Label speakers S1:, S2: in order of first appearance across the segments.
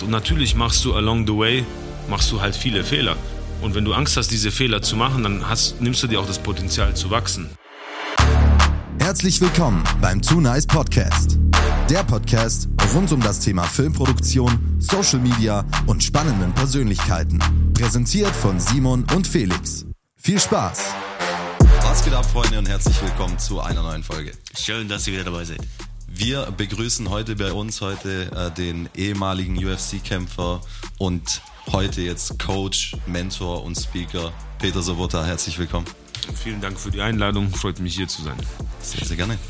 S1: Und natürlich machst du along the way, halt viele Fehler. Und wenn du Angst hast, diese Fehler zu machen, dann nimmst du dir auch das Potenzial zu wachsen.
S2: Herzlich willkommen beim Too Nice Podcast. Der Podcast rund um das Thema Filmproduktion, Social Media und spannenden Persönlichkeiten. Präsentiert von Simon und Felix. Viel Spaß!
S3: Was geht ab, Freunde, und herzlich willkommen zu einer neuen Folge.
S4: Schön, dass ihr wieder dabei seid.
S3: Wir begrüßen heute den ehemaligen UFC-Kämpfer und heute jetzt Coach, Mentor und Speaker Peter Sobotta. Herzlich willkommen.
S1: Vielen Dank für die Einladung. Freut mich, hier zu sein.
S3: Sehr, sehr gerne.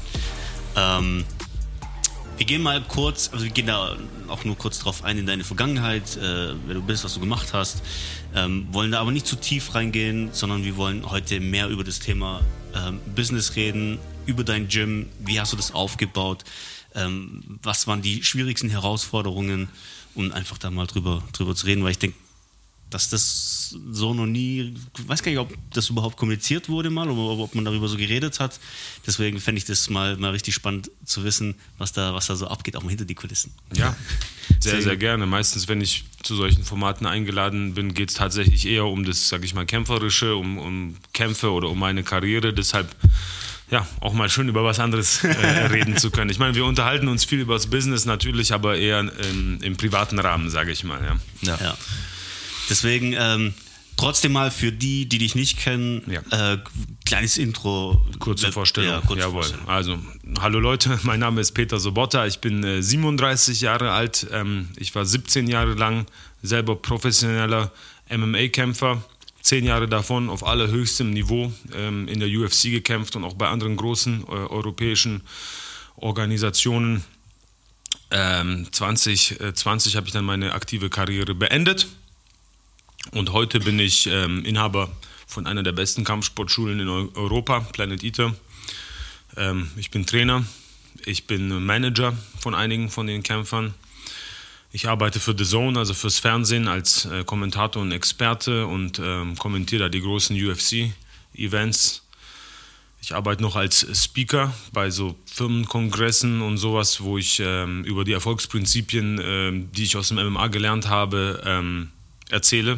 S4: Wir gehen mal kurz, wir gehen da auch nur kurz drauf ein in deine Vergangenheit, wer du bist, was du gemacht hast. Wollen da aber nicht zu tief reingehen, sondern wir wollen heute mehr über das Thema Business reden, über dein Gym, wie hast du das aufgebaut, was waren die schwierigsten Herausforderungen und einfach da mal drüber zu reden, weil ich denke, dass das so noch nie, ich weiß gar nicht, ob das überhaupt kommuniziert wurde mal oder ob man darüber so geredet hat. Deswegen fände ich das mal richtig spannend zu wissen, was da so abgeht, auch mal hinter die Kulissen.
S1: Ja, sehr, sehr gerne. Meistens, wenn ich zu solchen Formaten eingeladen bin, geht es tatsächlich eher um das, sage ich mal, Kämpferische, um Kämpfe oder um meine Karriere. Deshalb ja, auch mal schön über was anderes reden zu können. Ich meine, wir unterhalten uns viel über das Business natürlich, aber eher im privaten Rahmen, sage ich mal.
S4: Ja. Deswegen trotzdem mal für die dich nicht kennen, kleines Intro.
S1: Kurze Vorstellung. Jawohl. Also, hallo Leute, mein Name ist Peter Sobotta, ich bin 37 Jahre alt. Ich war 17 Jahre lang selber professioneller MMA-Kämpfer. 10 Jahre davon auf allerhöchstem Niveau in der UFC gekämpft und auch bei anderen großen europäischen Organisationen. 2020 habe ich dann meine aktive Karriere beendet und heute bin ich Inhaber von einer der besten Kampfsportschulen in Europa, Planet Eater. Ich bin Trainer, ich bin Manager von einigen von den Kämpfern. Ich arbeite für The Zone, also fürs Fernsehen, als Kommentator und Experte und kommentiere da die großen UFC-Events. Ich arbeite noch als Speaker bei so Firmenkongressen und sowas, wo ich über die Erfolgsprinzipien, die ich aus dem MMA gelernt habe, erzähle.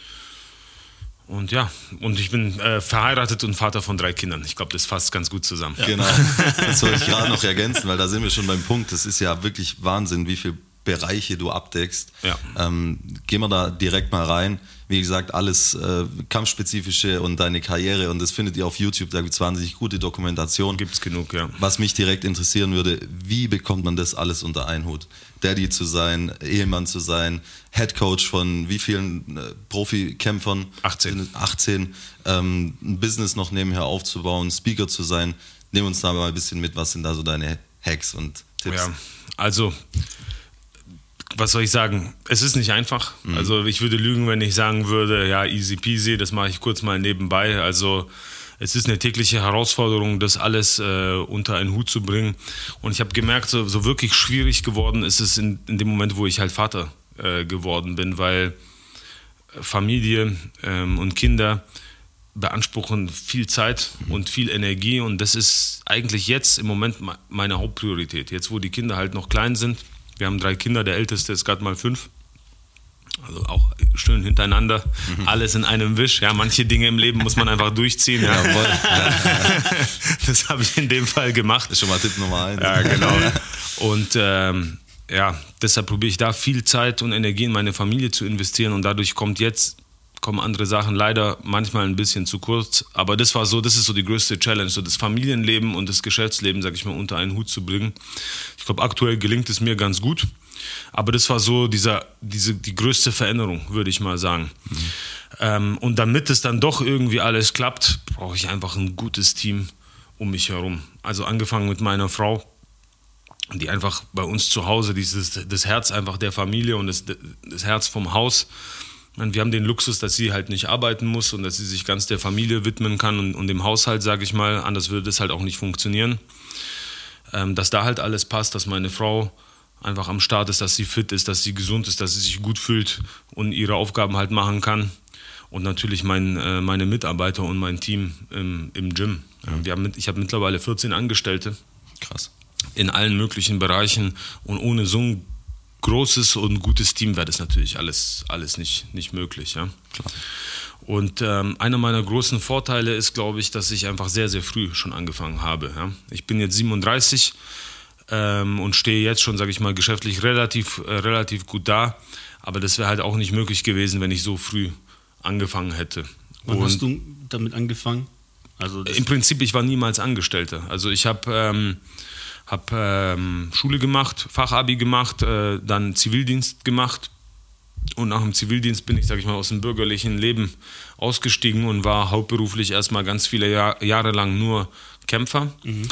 S1: Und ja, und ich bin verheiratet und Vater von 3 Kindern. Ich glaube, das fasst ganz gut zusammen. Ja.
S3: Genau, das soll ich gerade noch ergänzen, weil da sind wir schon beim Punkt. Das ist ja wirklich Wahnsinn, wie viele Bereiche du abdeckst. Ja. Gehen wir da direkt mal rein. Wie gesagt, alles kampfspezifische und deine Karriere, und das findet ihr auf YouTube, da gibt es wahnsinnig gute Dokumentation.
S1: Gibt's genug, ja.
S3: Was mich direkt interessieren würde, wie bekommt man das alles unter einen Hut? Daddy zu sein, Ehemann zu sein, Headcoach von wie vielen Profikämpfern? 18. Ein Business noch nebenher aufzubauen, Speaker zu sein. Nimm uns da mal ein bisschen mit, was sind da so deine Hacks und Tipps?
S1: Ja, also was soll ich sagen? Es ist nicht einfach. Also ich würde lügen, wenn ich sagen würde, ja, easy peasy, das mache ich kurz mal nebenbei. Also es ist eine tägliche Herausforderung, das alles unter einen Hut zu bringen. Und ich habe gemerkt, so wirklich schwierig geworden ist es in dem Moment, wo ich halt Vater geworden bin, weil Familie und Kinder beanspruchen viel Zeit und viel Energie. Und das ist eigentlich jetzt im Moment meine Hauptpriorität. Jetzt, wo die Kinder halt noch klein sind. Wir haben 3 Kinder, der älteste ist gerade mal 5. Also auch schön hintereinander, alles in einem Wisch. Ja, manche Dinge im Leben muss man einfach durchziehen. Ja. Das habe ich in dem Fall gemacht.
S3: Das ist schon mal Tipp Nummer 1.
S1: Ja, genau. Und deshalb probiere ich da viel Zeit und Energie in meine Familie zu investieren. Und dadurch kommen andere Sachen leider manchmal ein bisschen zu kurz. Aber das ist so die größte Challenge, so das Familienleben und das Geschäftsleben, sag ich mal, unter einen Hut zu bringen. Ich glaube, aktuell gelingt es mir ganz gut. Aber das war so die größte Veränderung, würde ich mal sagen. Und damit es dann doch irgendwie alles klappt, brauche ich einfach ein gutes Team um mich herum. Also angefangen mit meiner Frau, die einfach bei uns zu Hause, das Herz einfach der Familie und das Herz vom Haus. Wir haben den Luxus, dass sie halt nicht arbeiten muss und dass sie sich ganz der Familie widmen kann und dem Haushalt, sage ich mal. Anders würde das halt auch nicht funktionieren. Dass da halt alles passt, dass meine Frau einfach am Start ist, dass sie fit ist, dass sie gesund ist, dass sie sich gut fühlt und ihre Aufgaben halt machen kann. Und natürlich meine Mitarbeiter und mein Team im Gym. Ich habe mittlerweile 14 Angestellte.
S3: Krass.
S1: In allen möglichen Bereichen und ohne so ein großes und gutes Team wäre das natürlich alles nicht möglich. Ja?
S3: Klar.
S1: Und einer meiner großen Vorteile ist, glaube ich, dass ich einfach sehr, sehr früh schon angefangen habe. Ja? Ich bin jetzt 37 und stehe jetzt schon, sage ich mal, geschäftlich relativ gut da. Aber das wäre halt auch nicht möglich gewesen, wenn ich so früh angefangen hätte.
S4: Wann hast du damit angefangen? Also
S1: im Prinzip, ich war niemals Angestellter. Also ich habe Schule gemacht, Fachabi gemacht, dann Zivildienst gemacht. Und nach dem Zivildienst bin ich, sage ich mal, aus dem bürgerlichen Leben ausgestiegen und war hauptberuflich erstmal ganz viele Jahre lang nur Kämpfer. Mhm.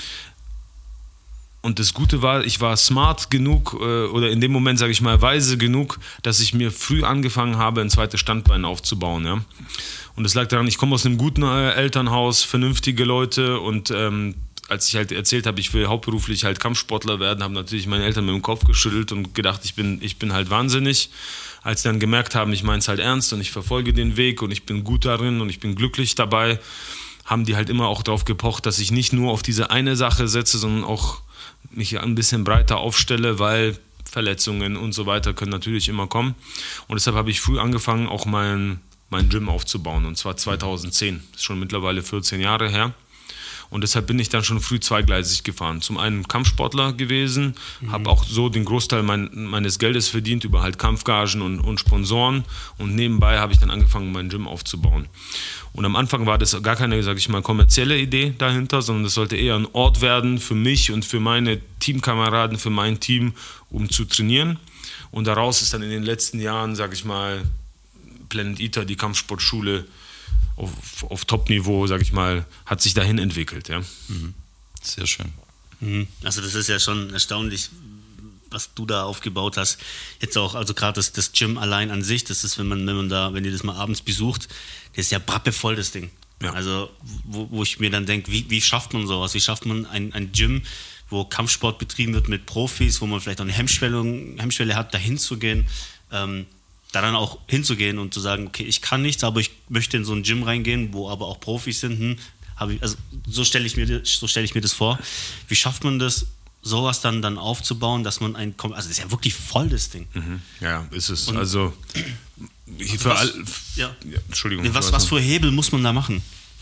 S1: Und das Gute war, ich war smart genug oder in dem Moment, sage ich mal, weise genug, dass ich mir früh angefangen habe, ein zweites Standbein aufzubauen. Ja? Und das lag daran, ich komme aus einem guten Elternhaus, vernünftige Leute und als ich halt erzählt habe, ich will hauptberuflich halt Kampfsportler werden, haben natürlich meine Eltern mit dem Kopf geschüttelt und gedacht, ich bin halt wahnsinnig. Als sie dann gemerkt haben, ich meine es halt ernst und ich verfolge den Weg und ich bin gut darin und ich bin glücklich dabei, haben die halt immer auch darauf gepocht, dass ich nicht nur auf diese eine Sache setze, sondern auch mich ein bisschen breiter aufstelle, weil Verletzungen und so weiter können natürlich immer kommen. Und deshalb habe ich früh angefangen, auch mein Gym aufzubauen. Und zwar 2010. Das ist schon mittlerweile 14 Jahre her. Und deshalb bin ich dann schon früh zweigleisig gefahren. Zum einen Kampfsportler gewesen, habe auch so den Großteil meines Geldes verdient über halt Kampfgagen und Sponsoren. Und nebenbei habe ich dann angefangen, mein Gym aufzubauen. Und am Anfang war das gar keine, sage ich mal, kommerzielle Idee dahinter, sondern es sollte eher ein Ort werden für mich und für meine Teamkameraden, für mein Team, um zu trainieren. Und daraus ist dann in den letzten Jahren, sage ich mal, Planet Eater, die Kampfsportschule, auf Top-Niveau, sag ich mal, hat sich dahin entwickelt. Ja.
S3: Mhm. Sehr schön.
S4: Mhm. Also das ist ja schon erstaunlich, was du da aufgebaut hast. Jetzt auch, also gerade das Gym allein an sich, das ist, wenn ihr das mal abends besucht, das ist ja brappevoll, das Ding. Ja. Also wo ich mir dann denke, wie schafft man sowas? Wie schafft man ein Gym, wo Kampfsport betrieben wird mit Profis, wo man vielleicht auch eine Hemmschwelle hat, dahin zu gehen, da dann auch hinzugehen und zu sagen, okay, ich kann nichts, aber ich möchte in so ein Gym reingehen, wo aber auch Profis sind. Also so stelle ich mir das vor. Wie schafft man das, sowas dann aufzubauen, dass man also das ist ja wirklich voll, das Ding.
S1: Mhm. Ja, ist es.
S4: Entschuldigung. Was für Hebel muss man da machen?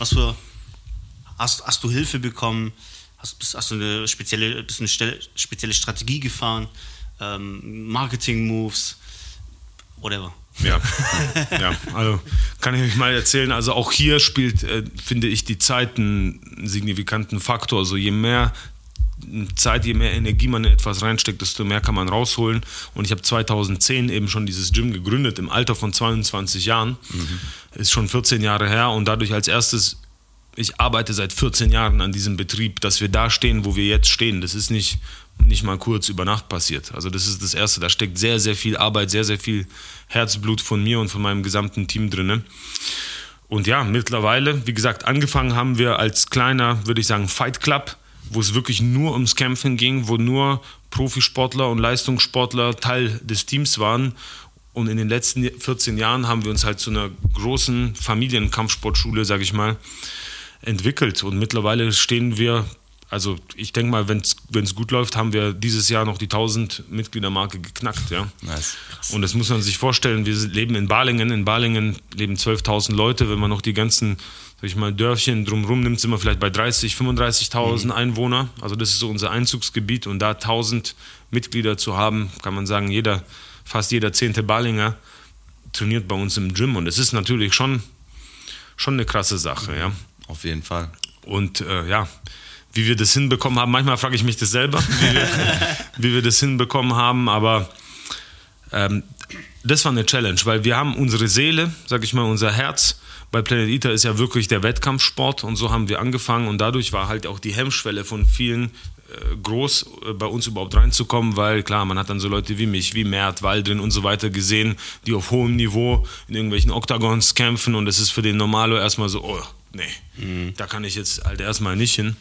S4: Hast du Hilfe bekommen? Hast du eine spezielle Strategie gefahren? Marketing-Moves? Whatever.
S1: Ja, also kann ich euch mal erzählen, also auch hier spielt, finde ich, die Zeit einen signifikanten Faktor. Also je mehr Zeit, je mehr Energie man in etwas reinsteckt, desto mehr kann man rausholen. Und ich habe 2010 eben schon dieses Gym gegründet, im Alter von 22 Jahren. Mhm. Ist schon 14 Jahre her und dadurch als erstes, ich arbeite seit 14 Jahren an diesem Betrieb, dass wir da stehen, wo wir jetzt stehen. Das ist nicht mal kurz über Nacht passiert. Also das ist das Erste, da steckt sehr, sehr viel Arbeit, sehr, sehr viel Herzblut von mir und von meinem gesamten Team drin. Und ja, mittlerweile, wie gesagt, angefangen haben wir als kleiner, würde ich sagen, Fight Club, wo es wirklich nur ums Kämpfen ging, wo nur Profisportler und Leistungssportler Teil des Teams waren. Und in den letzten 14 Jahren haben wir uns halt zu einer großen Familienkampfsportschule, sage ich mal, entwickelt. Und mittlerweile stehen wir, also ich denke mal, wenn es gut läuft, haben wir dieses Jahr noch die 1000-Mitglieder-Marke geknackt. Ja? Nice. Und das muss man sich vorstellen, wir leben in Balingen. In Balingen leben 12.000 Leute. Wenn man noch die ganzen, sag ich mal, Dörfchen drumherum nimmt, sind wir vielleicht bei 30.000, 35.000 Einwohner. Also das ist so unser Einzugsgebiet. Und da 1000 Mitglieder zu haben, kann man sagen, fast jeder 10. Balinger trainiert bei uns im Gym. Und es ist natürlich schon eine krasse Sache. Ja?
S3: Auf jeden Fall.
S1: Und wie wir das hinbekommen haben, manchmal frage ich mich das selber, wie wir das hinbekommen haben, aber das war eine Challenge, weil wir haben unsere Seele, sage ich mal, unser Herz, bei Planet Eater ist ja wirklich der Wettkampfsport und so haben wir angefangen und dadurch war halt auch die Hemmschwelle von vielen groß, bei uns überhaupt reinzukommen, weil klar, man hat dann so Leute wie mich, wie Mert, Waldrin und so weiter gesehen, die auf hohem Niveau in irgendwelchen Oktagons kämpfen und das ist für den Normalo erstmal so, oh, nee, da kann ich jetzt halt erstmal nicht hin.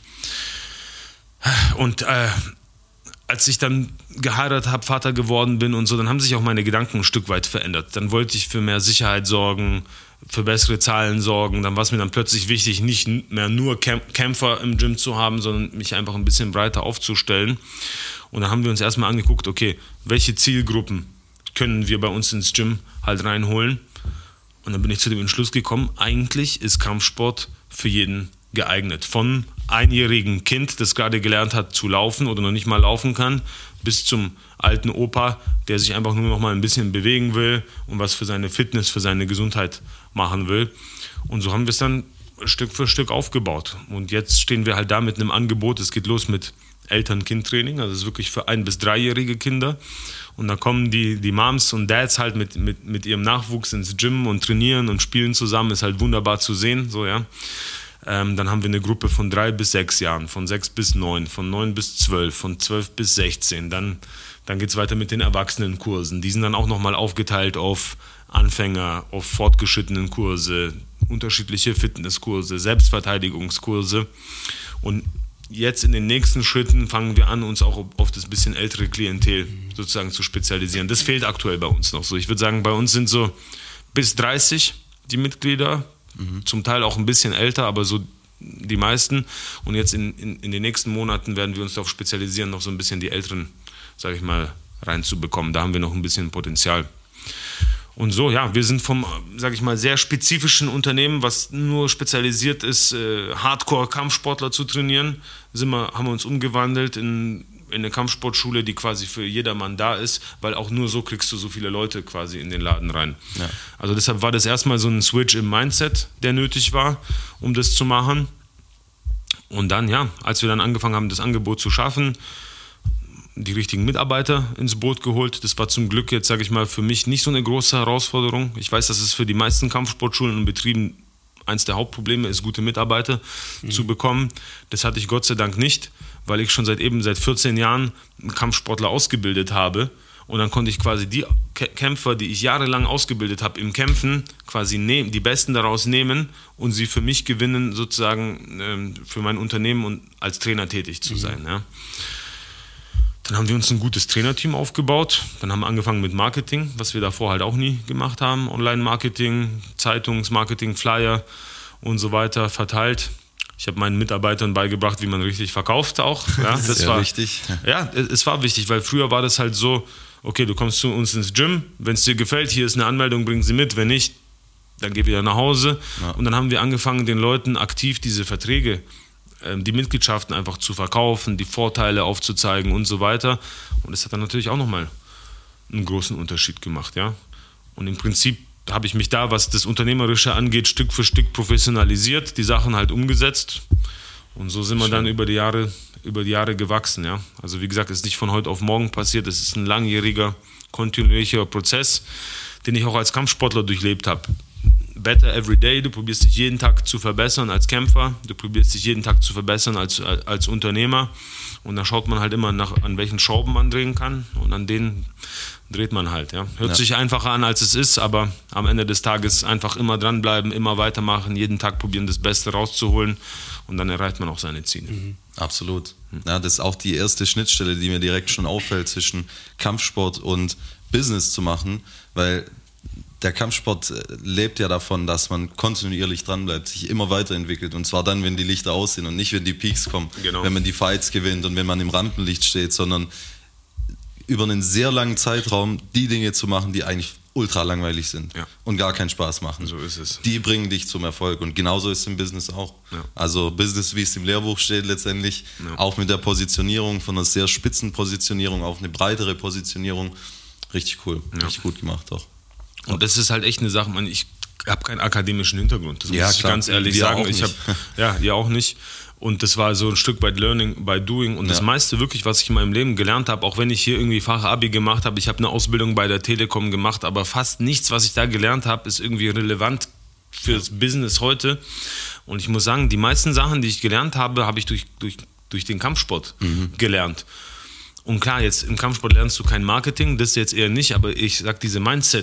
S1: Und als ich dann geheiratet habe, Vater geworden bin und so, dann haben sich auch meine Gedanken ein Stück weit verändert. Dann wollte ich für mehr Sicherheit sorgen, für bessere Zahlen sorgen. Dann war es mir dann plötzlich wichtig, nicht mehr nur Kämpfer im Gym zu haben, sondern mich einfach ein bisschen breiter aufzustellen. Und dann haben wir uns erstmal angeguckt, okay, welche Zielgruppen können wir bei uns ins Gym halt reinholen. Und dann bin ich zu dem Entschluss gekommen, eigentlich ist Kampfsport für jeden geeignet. Von einjährigen Kind, das gerade gelernt hat zu laufen oder noch nicht mal laufen kann, bis zum alten Opa, der sich einfach nur noch mal ein bisschen bewegen will und was für seine Fitness, für seine Gesundheit machen will. Und so haben wir es dann Stück für Stück aufgebaut. Und jetzt stehen wir halt da mit einem Angebot. Es geht los mit Eltern-Kind-Training, also das ist wirklich für 1- bis 3-jährige Kinder. Und da kommen die Moms und Dads halt mit ihrem Nachwuchs ins Gym und trainieren und spielen zusammen. Ist halt wunderbar zu sehen, so, ja. Dann haben wir eine Gruppe von 3 bis 6 Jahren, von 6 bis 9, von 9 bis 12, von 12 bis 16. Dann geht es weiter mit den Erwachsenenkursen. Die sind dann auch nochmal aufgeteilt auf Anfänger, auf fortgeschrittenen Kurse, unterschiedliche Fitnesskurse, Selbstverteidigungskurse. Und jetzt in den nächsten Schritten fangen wir an, uns auch auf das bisschen ältere Klientel sozusagen zu spezialisieren. Das fehlt aktuell bei uns noch so. Ich würde sagen, bei uns sind so bis 30 die Mitglieder, zum Teil auch ein bisschen älter, aber so die meisten. Und jetzt in den nächsten Monaten werden wir uns darauf spezialisieren, noch so ein bisschen die Älteren, sage ich mal, reinzubekommen. Da haben wir noch ein bisschen Potenzial. Und so, ja, wir sind vom, sage ich mal, sehr spezifischen Unternehmen, was nur spezialisiert ist, Hardcore-Kampfsportler zu trainieren, haben wir uns umgewandelt in eine Kampfsportschule, die quasi für jedermann da ist, weil auch nur so kriegst du so viele Leute quasi in den Laden rein. Ja. Also deshalb war das erstmal so ein Switch im Mindset, der nötig war, um das zu machen. Und dann, ja, als wir dann angefangen haben, das Angebot zu schaffen, die richtigen Mitarbeiter ins Boot geholt. Das war zum Glück jetzt, sage ich mal, für mich nicht so eine große Herausforderung. Ich weiß, dass es für die meisten Kampfsportschulen und Betrieben eins der Hauptprobleme ist, gute Mitarbeiter zu bekommen. Das hatte ich Gott sei Dank nicht, weil ich schon seit 14 Jahren einen Kampfsportler ausgebildet habe. Und dann konnte ich quasi die Kämpfer, die ich jahrelang ausgebildet habe im Kämpfen, quasi die Besten daraus nehmen und sie für mich gewinnen, sozusagen für mein Unternehmen und als Trainer tätig zu sein. Ja. Dann haben wir uns ein gutes Trainerteam aufgebaut. Dann haben wir angefangen mit Marketing, was wir davor halt auch nie gemacht haben. Online-Marketing, Zeitungsmarketing, Flyer und so weiter verteilt. Ich habe meinen Mitarbeitern beigebracht, wie man richtig verkauft auch. Ja, das war wichtig. Ja, es war wichtig, weil früher war das halt so, okay, du kommst zu uns ins Gym, wenn es dir gefällt, hier ist eine Anmeldung, bring sie mit, wenn nicht, dann geh wieder nach Hause. Ja. Und dann haben wir angefangen, den Leuten aktiv diese Verträge, die Mitgliedschaften einfach zu verkaufen, die Vorteile aufzuzeigen und so weiter. Und das hat dann natürlich auch nochmal einen großen Unterschied gemacht. Ja? Und im Prinzip habe ich mich da, was das Unternehmerische angeht, Stück für Stück professionalisiert, die Sachen halt umgesetzt. Und so sind wir dann über die Jahre gewachsen. Ja? Also wie gesagt, es ist nicht von heute auf morgen passiert. Es ist ein langjähriger, kontinuierlicher Prozess, den ich auch als Kampfsportler durchlebt habe. Better every day, du probierst dich jeden Tag zu verbessern als Kämpfer, du probierst dich jeden Tag zu verbessern als Unternehmer und da schaut man halt immer nach, an welchen Schrauben man drehen kann und an denen dreht man halt. Ja. Hört sich einfacher an, als es ist, aber am Ende des Tages einfach immer dranbleiben, immer weitermachen, jeden Tag probieren, das Beste rauszuholen und dann erreicht man auch seine Ziele.
S3: Absolut. Ja, das ist auch die erste Schnittstelle, die mir direkt schon auffällt, zwischen Kampfsport und Business zu machen, weil der Kampfsport lebt ja davon, dass man kontinuierlich dranbleibt, sich immer weiterentwickelt und zwar dann, wenn die Lichter aus sind und nicht, wenn die Peaks kommen, wenn man die Fights gewinnt und wenn man im Rampenlicht steht, sondern über einen sehr langen Zeitraum die Dinge zu machen, die eigentlich ultra langweilig sind und gar keinen Spaß machen.
S1: So ist es.
S3: Die bringen dich zum Erfolg und genauso ist es im Business auch. Ja. Also Business, wie es im Lehrbuch steht letztendlich, auch mit der Positionierung, von einer sehr spitzen Positionierung auf eine breitere Positionierung, richtig cool, richtig gut gemacht auch.
S1: Und das ist halt echt eine Sache, ich habe keinen akademischen Hintergrund, das muss ich ganz ehrlich sagen. Ihr auch nicht. Und das war so ein Stück weit Learning by Doing. Und das meiste wirklich, was ich in meinem Leben gelernt habe, auch wenn ich hier irgendwie Fachabi gemacht habe, ich habe eine Ausbildung bei der Telekom gemacht, aber fast nichts, was ich da gelernt habe, ist irgendwie relevant fürs Business heute. Und ich muss sagen, die meisten Sachen, die ich gelernt habe, habe ich durch den Kampfsport gelernt. Und klar, jetzt im Kampfsport lernst du kein Marketing, das jetzt eher nicht, aber ich sag diese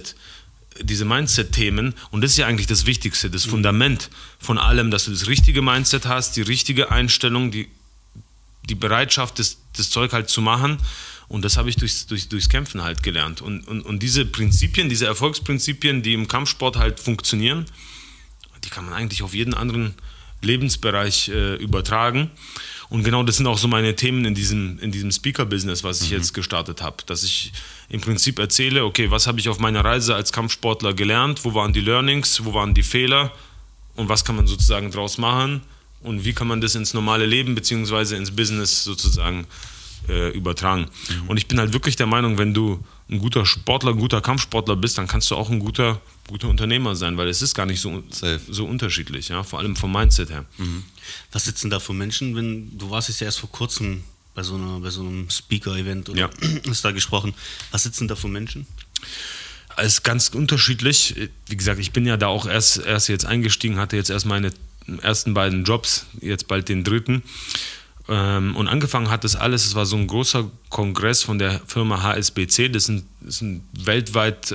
S1: Mindset-Themen, und das ist ja eigentlich das Wichtigste, das Fundament von allem, dass du das richtige Mindset hast, die richtige Einstellung, die Bereitschaft, das Zeug halt zu machen, und das habe ich durchs Kämpfen halt gelernt. Und diese Prinzipien, diese Erfolgsprinzipien, die im Kampfsport halt funktionieren, die kann man eigentlich auf jeden anderen Lebensbereich übertragen. Und genau das sind auch so meine Themen in diesem Speaker-Business, was ich jetzt gestartet habe. Dass ich im Prinzip erzähle, okay, was habe ich auf meiner Reise als Kampfsportler gelernt, wo waren die Learnings, wo waren die Fehler und was kann man sozusagen draus machen und wie kann man das ins normale Leben beziehungsweise ins Business sozusagen übertragen. Und ich bin halt wirklich der Meinung, wenn du ein guter Sportler, ein guter Kampfsportler bist, dann kannst du auch ein guter Unternehmer sein, weil es ist gar nicht so unterschiedlich, ja, vor allem vom Mindset her.
S4: Was sitzen da für Menschen, du warst jetzt ja erst vor kurzem bei so einem Speaker-Event oder hast da gesprochen, was sitzen da für Menschen?
S1: Es ist ganz unterschiedlich. Wie gesagt, ich bin ja da auch erst jetzt eingestiegen, hatte jetzt erst meine ersten beiden Jobs, jetzt bald den dritten. Und angefangen hat das alles, es war so ein großer Kongress von der Firma HSBC, das ist ein weltweit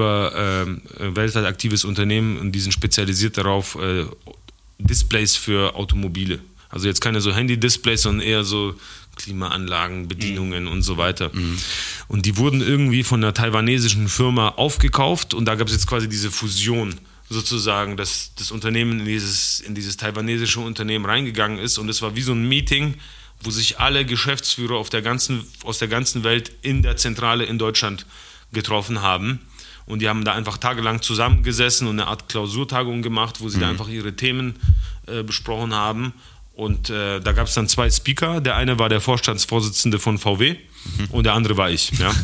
S1: aktives Unternehmen und die sind spezialisiert darauf, Displays für Automobile. Also jetzt keine so Handy-Displays, sondern eher so Klimaanlagen, Bedienungen und so weiter. Und die wurden irgendwie von einer taiwanesischen Firma aufgekauft und da gab es jetzt quasi diese Fusion sozusagen, dass das Unternehmen in dieses taiwanesische Unternehmen reingegangen ist und es war wie so ein Meeting, wo sich alle Geschäftsführer aus der ganzen Welt in der Zentrale in Deutschland getroffen haben und die haben da einfach tagelang zusammengesessen und eine Art Klausurtagung gemacht, wo sie da einfach ihre Themen besprochen haben und da gab es dann 2 Speaker, der eine war der Vorstandsvorsitzende von VW und der andere war ich. Ja.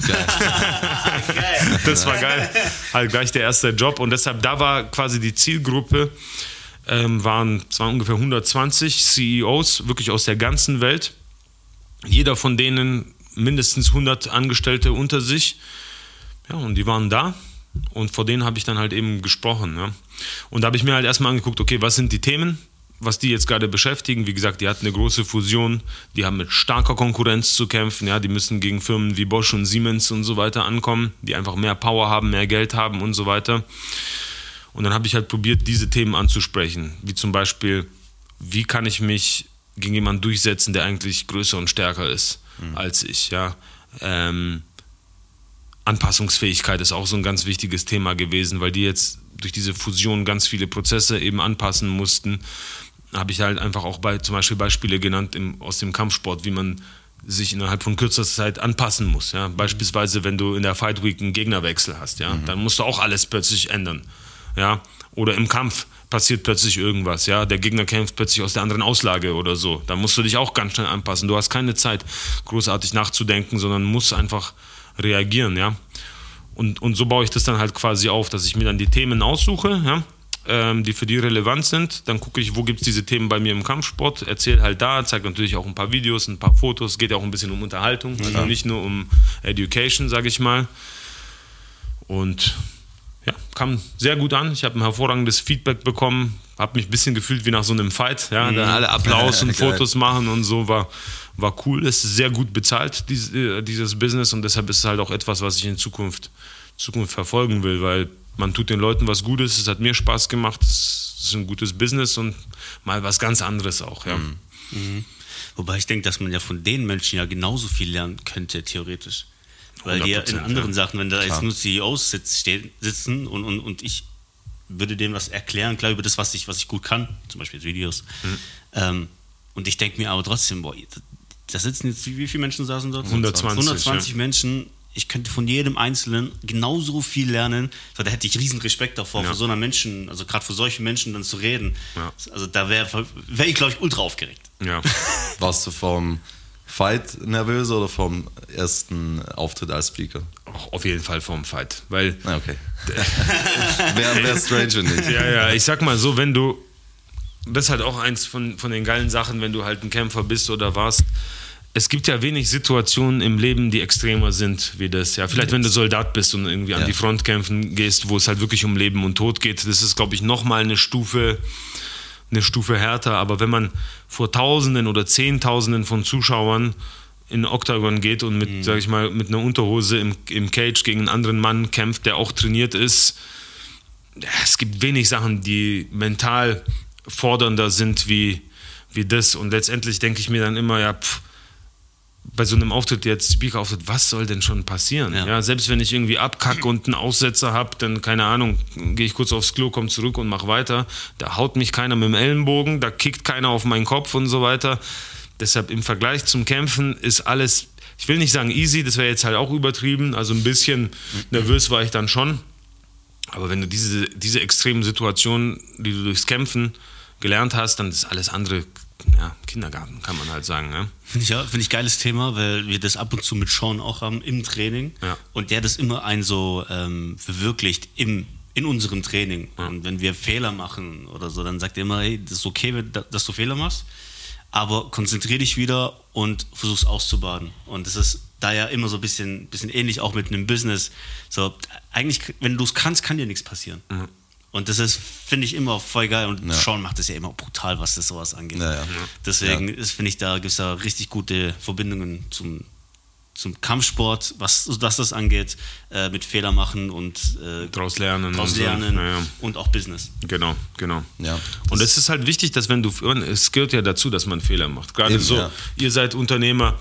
S1: Geil. Das war geil. Halt gleich der erste Job. Und deshalb, da war quasi die Zielgruppe, es waren ungefähr 120 CEOs, wirklich aus der ganzen Welt. Jeder von denen mindestens 100 Angestellte unter sich. Ja, und die waren da. Und vor denen habe ich dann halt eben gesprochen. Ja. Und da habe ich mir halt erstmal angeguckt, okay, was sind die Themen? Was die jetzt gerade beschäftigen, wie gesagt, die hatten eine große Fusion, die haben mit starker Konkurrenz zu kämpfen, ja, die müssen gegen Firmen wie Bosch und Siemens und so weiter ankommen, die einfach mehr Power haben, mehr Geld haben und so weiter. Und dann habe ich halt probiert, diese Themen anzusprechen, wie zum Beispiel, wie kann ich mich gegen jemanden durchsetzen, der eigentlich größer und stärker ist als ich, ja. Anpassungsfähigkeit ist auch so ein ganz wichtiges Thema gewesen, weil die jetzt durch diese Fusion ganz viele Prozesse eben anpassen mussten. Habe ich halt einfach auch zum Beispiel Beispiele genannt aus dem Kampfsport, wie man sich innerhalb von kürzester Zeit anpassen muss. Ja? Beispielsweise, wenn du in der Fight Week einen Gegnerwechsel hast, ja? Dann musst du auch alles plötzlich ändern. Ja? Oder im Kampf passiert plötzlich irgendwas. Ja? Der Gegner kämpft plötzlich aus der anderen Auslage oder so. Da musst du dich auch ganz schnell anpassen. Du hast keine Zeit, großartig nachzudenken, sondern musst einfach reagieren. Ja? Und so baue ich das dann halt quasi auf, dass ich mir dann die Themen aussuche, ja? Die für die relevant sind. Dann gucke ich, wo gibt es diese Themen bei mir im Kampfsport, erzähle halt da, zeige natürlich auch ein paar Videos, ein paar Fotos, geht ja auch ein bisschen um Unterhaltung, also nicht nur um Education, sage ich mal. Und ja, kam sehr gut an. Ich habe ein hervorragendes Feedback bekommen, habe mich ein bisschen gefühlt wie nach so einem Fight, ja, dann alle Applaus und Fotos machen und so, war cool. Es ist sehr gut bezahlt, dieses Business, und deshalb ist es halt auch etwas, was ich in Zukunft verfolgen will, weil man tut den Leuten was Gutes, es hat mir Spaß gemacht, es ist ein gutes Business und mal was ganz anderes auch. Ja.
S4: Wobei ich denke, dass man ja von den Menschen ja genauso viel lernen könnte, theoretisch. Weil die ja in anderen Sachen, wenn da jetzt nur CEOs sitzen und ich würde denen was erklären, klar über das, was ich gut kann, zum Beispiel Videos. Und ich denke mir aber trotzdem, boah, da sitzen jetzt, wie viele Menschen saßen dort? 120 Menschen. Ich könnte von jedem Einzelnen genauso viel lernen. Da hätte ich riesen Respekt davor, für so einer Menschen, also gerade für solche Menschen dann zu reden. Ja. Also da wäre ich, glaube ich, ultra aufgeregt. Ja.
S3: Warst du vom Fight nervös oder vom ersten Auftritt als Speaker?
S1: Auf jeden Fall vom Fight, weil...
S3: Okay. Wäre strange nicht.
S1: Ja, ich sag mal so, das ist halt auch eins von den geilen Sachen, wenn du halt ein Kämpfer bist oder warst. Es gibt ja wenig Situationen im Leben, die extremer sind wie das. Ja, vielleicht wenn du Soldat bist und irgendwie an die Front kämpfen gehst, wo es halt wirklich um Leben und Tod geht. Das ist, glaube ich, nochmal eine Stufe härter. Aber wenn man vor Tausenden oder Zehntausenden von Zuschauern in den Oktagon geht und mit, sag ich mal, mit einer Unterhose im Cage gegen einen anderen Mann kämpft, der auch trainiert ist, es gibt wenig Sachen, die mental fordernder sind wie das. Und letztendlich denke ich mir dann immer, bei so einem Auftritt jetzt, Speaker-Auftritt, was soll denn schon passieren? Ja, selbst wenn ich irgendwie abkacke und einen Aussetzer habe, dann, keine Ahnung, gehe ich kurz aufs Klo, komme zurück und mache weiter. Da haut mich keiner mit dem Ellenbogen, da kickt keiner auf meinen Kopf und so weiter. Deshalb im Vergleich zum Kämpfen ist alles, ich will nicht sagen easy, das wäre jetzt halt auch übertrieben, also ein bisschen nervös war ich dann schon. Aber wenn du diese extremen Situationen, die du durchs Kämpfen gelernt hast, dann ist alles andere Kindergarten, kann man halt sagen. Ne?
S4: Finde ich geiles Thema, weil wir das ab und zu mit Sean auch haben im Training. Ja. Und der das immer so verwirklicht in unserem Training. Ja. Und wenn wir Fehler machen oder so, dann sagt er immer, hey, das ist okay, dass du Fehler machst, aber konzentrier dich wieder und versuch's auszubaden. Und das ist da ja immer so ein bisschen ähnlich auch mit einem Business. So, eigentlich, wenn du es kannst, kann dir nichts passieren. Mhm. Und das ist, finde ich, immer voll geil. Und Sean macht das ja immer brutal, was das sowas angeht. Ja. Deswegen finde ich, da gibt es da richtig gute Verbindungen zum Kampfsport, was das angeht, mit Fehler machen und
S1: daraus lernen
S4: und auch Business.
S1: Genau.
S3: Ja.
S1: Und es ist halt wichtig, dass es gehört ja dazu, dass man Fehler macht. Gerade ihr seid Unternehmer,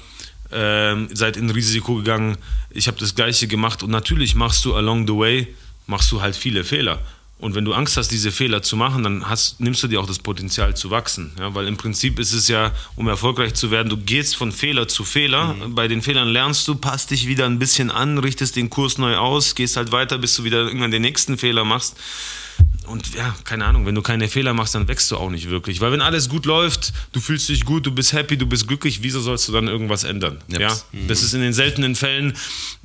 S1: seid in Risiko gegangen, ich habe das Gleiche gemacht und natürlich machst du along the way, halt viele Fehler. Und wenn du Angst hast, diese Fehler zu machen, dann nimmst du dir auch das Potenzial zu wachsen. Ja, weil im Prinzip ist es ja, um erfolgreich zu werden, du gehst von Fehler zu Fehler. Mhm. Bei den Fehlern lernst du, passt dich wieder ein bisschen an, richtest den Kurs neu aus, gehst halt weiter, bis du wieder irgendwann den nächsten Fehler machst. Und ja, keine Ahnung, wenn du keine Fehler machst, dann wächst du auch nicht wirklich. Weil wenn alles gut läuft, du fühlst dich gut, du bist happy, du bist glücklich, wieso sollst du dann irgendwas ändern? Yep. Ja? Das ist in den seltenen Fällen,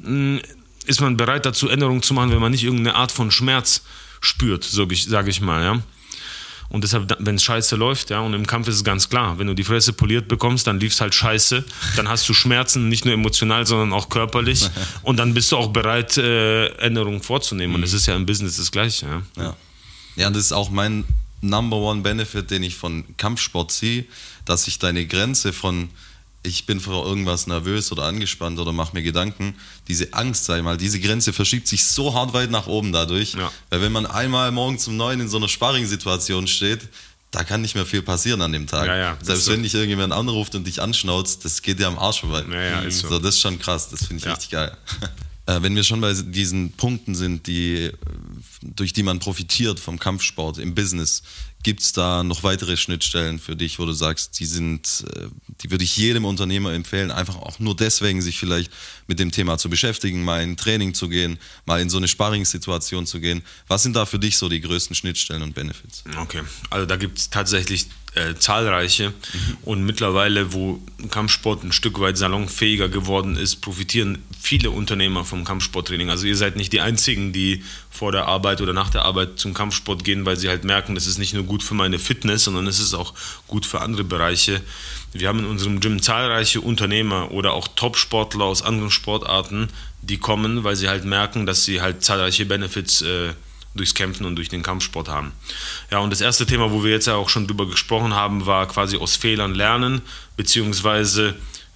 S1: ist man bereit dazu, Änderungen zu machen, wenn man nicht irgendeine Art von Schmerz spürt, sage ich mal, ja. Und deshalb, wenn es scheiße läuft, ja, und im Kampf ist es ganz klar, wenn du die Fresse poliert bekommst, dann lief es halt scheiße, dann hast du Schmerzen, nicht nur emotional, sondern auch körperlich und dann bist du auch bereit, Änderungen vorzunehmen und das ist ja im Business das Gleiche.
S3: Ja, und das ist auch mein Number One Benefit, den ich von Kampfsport ziehe, dass ich deine Grenze von ich bin vor irgendwas nervös oder angespannt oder mache mir Gedanken, diese Angst, sag ich mal, diese Grenze verschiebt sich so hart weit nach oben dadurch, weil wenn man einmal morgens um 9 in so einer Sparring-Situation steht, da kann nicht mehr viel passieren an dem Tag. Selbst wenn dich irgendjemand anruft und dich anschnauzt, das geht dir am Arsch vorbei.
S1: Ist so.
S3: So, das ist schon krass, das finde ich richtig geil. Wenn wir schon bei diesen Punkten sind, durch die man profitiert vom Kampfsport im Business, gibt es da noch weitere Schnittstellen für dich, wo du sagst, die würde ich jedem Unternehmer empfehlen, einfach auch nur deswegen sich vielleicht mit dem Thema zu beschäftigen, mal in ein Training zu gehen, mal in so eine Sparringssituation zu gehen. Was sind da für dich so die größten Schnittstellen und Benefits?
S1: Okay, also da gibt es tatsächlich zahlreiche und mittlerweile, wo Kampfsport ein Stück weit salonfähiger geworden ist, profitieren viele Unternehmer vom Kampfsporttraining. Also ihr seid nicht die Einzigen, die vor der Arbeit oder nach der Arbeit zum Kampfsport gehen, weil sie halt merken, das ist nicht nur gut für meine Fitness, sondern es ist auch gut für andere Bereiche. Wir haben in unserem Gym zahlreiche Unternehmer oder auch Top-Sportler aus anderen Sportarten, die kommen, weil sie halt merken, dass sie halt zahlreiche Benefits durchs Kämpfen und durch den Kampfsport haben. Ja, und das erste Thema, wo wir jetzt ja auch schon drüber gesprochen haben, war quasi aus Fehlern lernen, beziehungsweise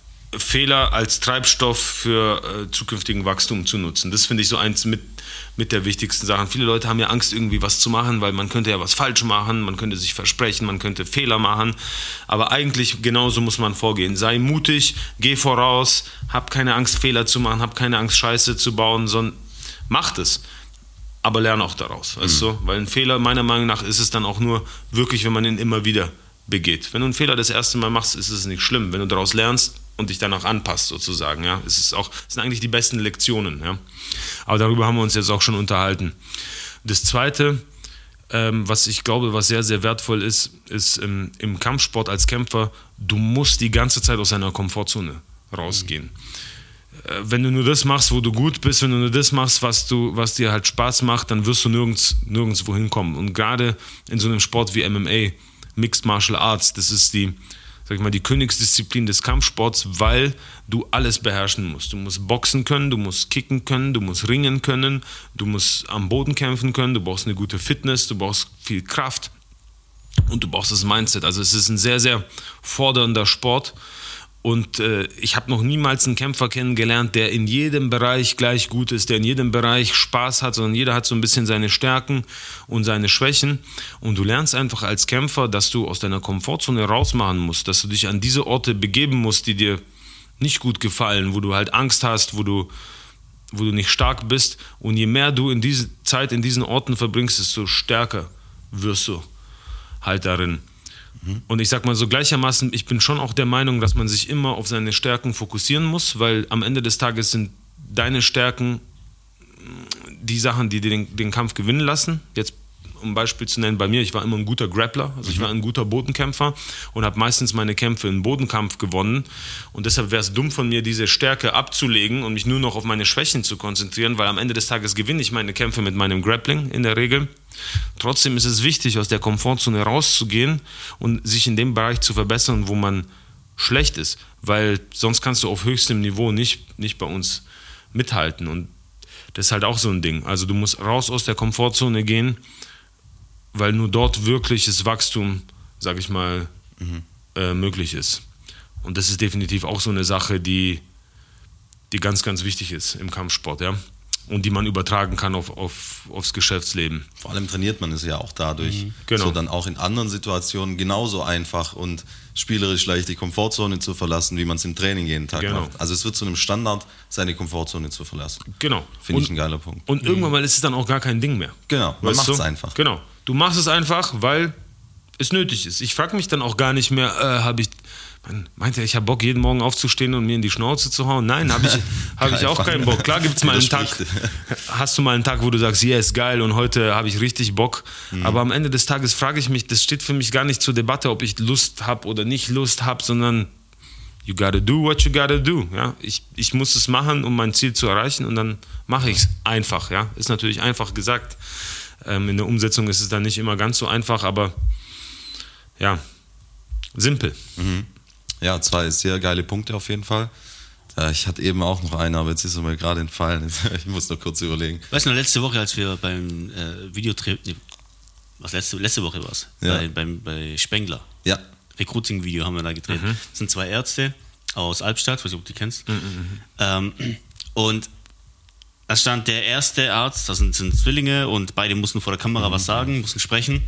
S1: Fehler als Treibstoff für zukünftigen Wachstum zu nutzen. Das finde ich so eins mit der wichtigsten Sachen. Viele Leute haben ja Angst, irgendwie was zu machen, weil man könnte ja was falsch machen, man könnte sich versprechen, man könnte Fehler machen, aber eigentlich genauso muss man vorgehen. Sei mutig, geh voraus, hab keine Angst, Fehler zu machen, hab keine Angst, Scheiße zu bauen, sondern macht es. Aber lerne auch daraus, weißt du? Weil ein Fehler, meiner Meinung nach, ist es dann auch nur wirklich, wenn man ihn immer wieder begeht. Wenn du einen Fehler das erste Mal machst, ist es nicht schlimm. Wenn du daraus lernst und dich danach anpasst, sozusagen, ja, es sind eigentlich die besten Lektionen, ja. Aber darüber haben wir uns jetzt auch schon unterhalten. Das Zweite, was ich glaube, was sehr, sehr wertvoll ist im Kampfsport als Kämpfer, du musst die ganze Zeit aus deiner Komfortzone rausgehen. Wenn du nur das machst, wo du gut bist, wenn du nur das machst, was dir halt Spaß macht, dann wirst du nirgendwo hinkommen. Und gerade in so einem Sport wie MMA, Mixed Martial Arts, das ist die Königsdisziplin des Kampfsports, weil du alles beherrschen musst. Du musst boxen können, du musst kicken können, du musst ringen können, du musst am Boden kämpfen können, du brauchst eine gute Fitness, du brauchst viel Kraft und du brauchst das Mindset. Also es ist ein sehr, sehr fordernder Sport. Und ich habe noch niemals einen Kämpfer kennengelernt, der in jedem Bereich gleich gut ist, der in jedem Bereich Spaß hat, sondern jeder hat so ein bisschen seine Stärken und seine Schwächen. Und du lernst einfach als Kämpfer, dass du aus deiner Komfortzone rausmachen musst, dass du dich an diese Orte begeben musst, die dir nicht gut gefallen, wo du halt Angst hast, wo du nicht stark bist. Und je mehr du in diese Zeit in diesen Orten verbringst, desto stärker wirst du halt darin. Und ich sag mal so gleichermaßen, ich bin schon auch der Meinung, dass man sich immer auf seine Stärken fokussieren muss, weil am Ende des Tages sind deine Stärken die Sachen, die dir den Kampf gewinnen lassen. Jetzt um ein Beispiel zu nennen, bei mir, ich war immer ein guter Grappler, also ich war ein guter Bodenkämpfer und habe meistens meine Kämpfe im Bodenkampf gewonnen. Und deshalb wäre es dumm von mir, diese Stärke abzulegen und mich nur noch auf meine Schwächen zu konzentrieren, weil am Ende des Tages gewinne ich meine Kämpfe mit meinem Grappling in der Regel. Trotzdem ist es wichtig, aus der Komfortzone rauszugehen und sich in dem Bereich zu verbessern, wo man schlecht ist, weil sonst kannst du auf höchstem Niveau nicht bei uns mithalten. Und das ist halt auch so ein Ding. Also du musst raus aus der Komfortzone gehen, weil nur dort wirkliches Wachstum, sag ich mal, möglich ist. Und das ist definitiv auch so eine Sache, die ganz, ganz wichtig ist im Kampfsport, ja. Und die man übertragen kann aufs Geschäftsleben.
S3: Vor allem trainiert man es ja auch dadurch.
S1: Genau.
S3: So dann auch in anderen Situationen genauso einfach und spielerisch leicht die Komfortzone zu verlassen, wie man es im Training jeden Tag macht. Also es wird zu einem Standard, seine Komfortzone zu verlassen.
S1: Genau.
S3: Finde ich ein geiler Punkt.
S1: Und irgendwann mal ist es dann auch gar kein Ding mehr.
S3: Genau, man macht es einfach.
S1: Genau. Du machst es einfach, weil es nötig ist. Ich frage mich dann auch gar nicht mehr, meint er, ich habe Bock, jeden Morgen aufzustehen und mir in die Schnauze zu hauen? Nein, habe ich auch keinen Bock. Klar gibt es mal einen Tag, hast du mal einen Tag, wo du sagst, ja, ist geil und heute habe ich richtig Bock. Aber am Ende des Tages frage ich mich, das steht für mich gar nicht zur Debatte, ob ich Lust habe oder nicht Lust habe, sondern you gotta do what you gotta do. Ja? Ich muss es machen, um mein Ziel zu erreichen und dann mache ich es einfach. Ja? Ist natürlich einfach gesagt. In der Umsetzung ist es dann nicht immer ganz so einfach, aber ja, simpel.
S3: Ja, 2 sehr geile Punkte auf jeden Fall. Ich hatte eben auch noch einen, aber jetzt ist er mir gerade entfallen. Ich muss noch kurz überlegen.
S4: Weißt du noch, letzte Woche, als wir beim Videodreh, letzte Woche war es, bei Spengler.
S3: Ja.
S4: Recruiting-Video haben wir da gedreht. Das sind 2 Ärzte aus Albstadt, ich weiß nicht, ob du die kennst. Und da stand der erste Arzt, das sind Zwillinge und beide mussten vor der Kamera was sagen, mussten sprechen.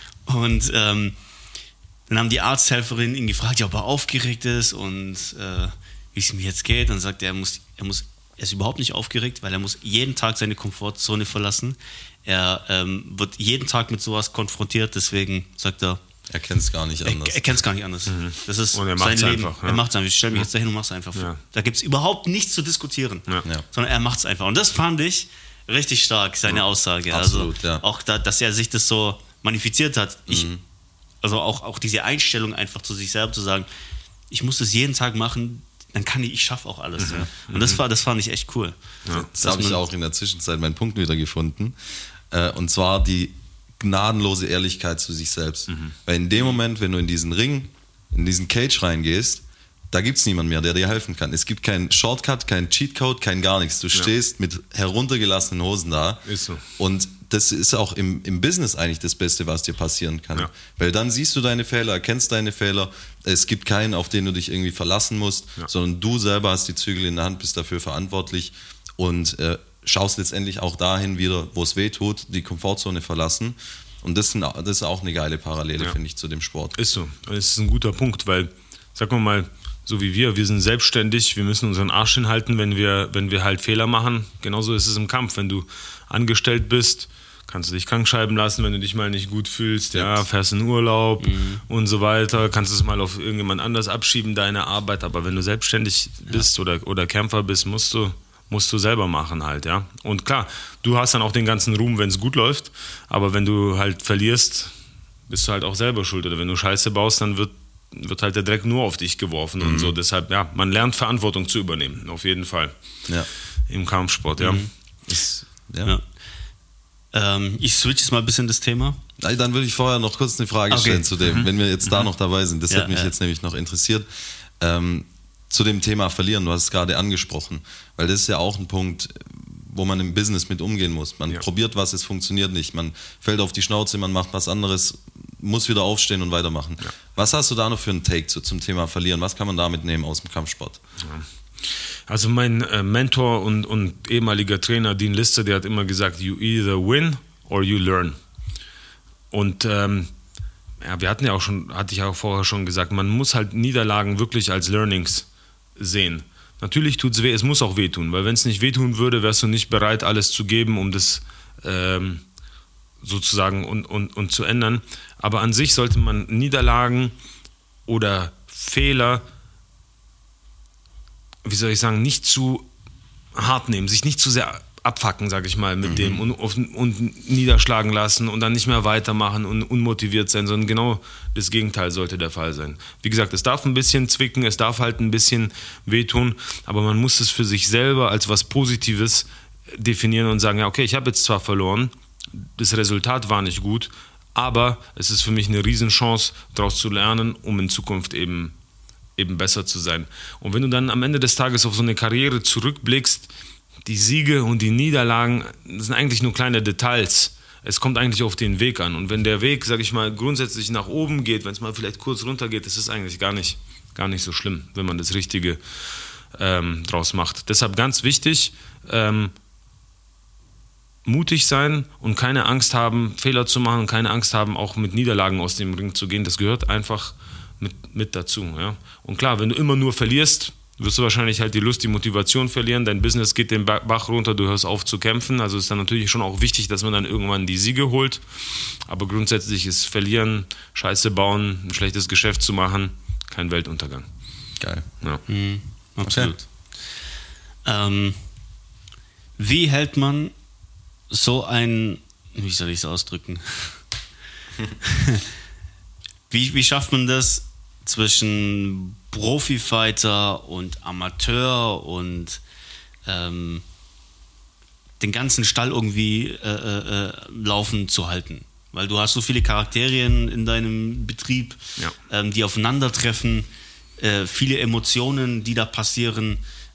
S4: Und dann haben die Arzthelferin ihn gefragt, ja, ob er aufgeregt ist und wie es ihm jetzt geht. Dann sagt er, er ist überhaupt nicht aufgeregt, weil er muss jeden Tag seine Komfortzone verlassen. Er wird jeden Tag mit sowas konfrontiert, deswegen sagt er,
S3: er kennt es gar nicht anders.
S4: Er kennt es gar nicht anders. Das ist
S1: und er
S4: sein Leben.
S1: Einfach, ja.
S4: Er macht es einfach. Ich stelle mich jetzt dahin und mache es einfach. Ja. Da gibt es überhaupt nichts zu diskutieren, sondern er macht es einfach. Und das fand ich richtig stark, seine Aussage.
S3: Absolut,
S4: also auch dass er sich das so manifiziert hat. Also auch diese Einstellung einfach zu sich selber zu sagen, ich muss das jeden Tag machen, dann ich schaffe auch alles. Und das fand ich echt cool.
S3: Ja. Das habe ich auch in der Zwischenzeit meinen Punkt wieder gefunden. Und zwar die gnadenlose Ehrlichkeit zu sich selbst. Weil in dem Moment, wenn du in diesen Ring, in diesen Cage reingehst, da gibt es niemanden mehr, der dir helfen kann. Es gibt keinen Shortcut, keinen Cheatcode, kein gar nichts. Du stehst mit heruntergelassenen Hosen da.
S1: Ist so.
S3: Und das ist auch im Business eigentlich das Beste, was dir passieren kann. Ja. Weil dann siehst du deine Fehler, erkennst deine Fehler. Es gibt keinen, auf den du dich irgendwie verlassen musst, sondern du selber hast die Zügel in der Hand, bist dafür verantwortlich und schaust letztendlich auch dahin wieder, wo es weh tut, die Komfortzone verlassen. Und das ist auch eine geile Parallele, finde ich, zu dem Sport.
S1: Ist so. Das ist ein guter Punkt, weil, sagen wir mal, so wie wir sind selbstständig, wir müssen unseren Arsch hinhalten, wenn wir halt Fehler machen. Genauso ist es im Kampf. Wenn du angestellt bist, kannst du dich krankschreiben lassen, wenn du dich mal nicht gut fühlst, fährst in Urlaub und so weiter, kannst es mal auf irgendjemand anders abschieben, deine Arbeit, aber wenn du selbstständig bist oder Kämpfer bist, musst du selber machen halt, ja. Und klar, du hast dann auch den ganzen Ruhm, wenn es gut läuft, aber wenn du halt verlierst, bist du halt auch selber schuld. Oder wenn du Scheiße baust, dann wird halt der Dreck nur auf dich geworfen und so. Deshalb, man lernt Verantwortung zu übernehmen, auf jeden Fall. Ja. Im Kampfsport,
S4: Ich switch jetzt mal ein bisschen das Thema.
S3: Dann würde ich vorher noch kurz eine Frage stellen zu dem, wenn wir jetzt da noch dabei sind. Das hat mich jetzt nämlich noch interessiert. Zu dem Thema Verlieren, du hast es gerade angesprochen, weil das ist ja auch ein Punkt, wo man im Business mit umgehen muss. Man probiert was, es funktioniert nicht. Man fällt auf die Schnauze, man macht was anderes, muss wieder aufstehen und weitermachen. Ja. Was hast du da noch für einen Take zum Thema Verlieren? Was kann man da mitnehmen aus dem Kampfsport?
S1: Ja. Also mein Mentor und ehemaliger Trainer Dean Lister, der hat immer gesagt, you either win or you learn. Und hatte ich auch vorher schon gesagt, man muss halt Niederlagen wirklich als Learnings sehen. Natürlich tut es weh, es muss auch wehtun, weil wenn es nicht wehtun würde, wärst du nicht bereit, alles zu geben, um das sozusagen und zu ändern. Aber an sich sollte man Niederlagen oder Fehler, wie soll ich sagen, nicht zu hart nehmen, sich nicht zu sehr abfacken, sage ich mal, mit dem und niederschlagen lassen und dann nicht mehr weitermachen und unmotiviert sein, sondern genau das Gegenteil sollte der Fall sein. Wie gesagt, es darf ein bisschen zwicken, es darf halt ein bisschen wehtun, aber man muss es für sich selber als was Positives definieren und sagen, ja, okay, ich habe jetzt zwar verloren, das Resultat war nicht gut, aber es ist für mich eine Riesenchance, daraus zu lernen, um in Zukunft eben besser zu sein. Und wenn du dann am Ende des Tages auf so eine Karriere zurückblickst, die Siege und die Niederlagen sind eigentlich nur kleine Details. Es kommt eigentlich auf den Weg an. Und wenn der Weg, sage ich mal, grundsätzlich nach oben geht, wenn es mal vielleicht kurz runter geht, das ist eigentlich gar nicht so schlimm, wenn man das Richtige draus macht. Deshalb ganz wichtig, mutig sein und keine Angst haben, Fehler zu machen und keine Angst haben, auch mit Niederlagen aus dem Ring zu gehen. Das gehört einfach mit dazu. Ja? Und klar, wenn du immer nur verlierst, wirst du wahrscheinlich halt die Lust, die Motivation verlieren, dein Business geht den Bach runter, du hörst auf zu kämpfen, also ist dann natürlich schon auch wichtig, dass man dann irgendwann die Siege holt, aber grundsätzlich ist Verlieren, Scheiße bauen, ein schlechtes Geschäft zu machen, kein Weltuntergang.
S3: Geil.
S1: Ja.
S4: Absolut. Okay. Wie hält man so ein, wie soll ich es ausdrücken, wie schafft man das zwischen Profifighter und Amateur und den ganzen Stall irgendwie laufen zu halten? Weil du hast so viele Charaktere in deinem Betrieb, die aufeinandertreffen, viele Emotionen, die da passieren,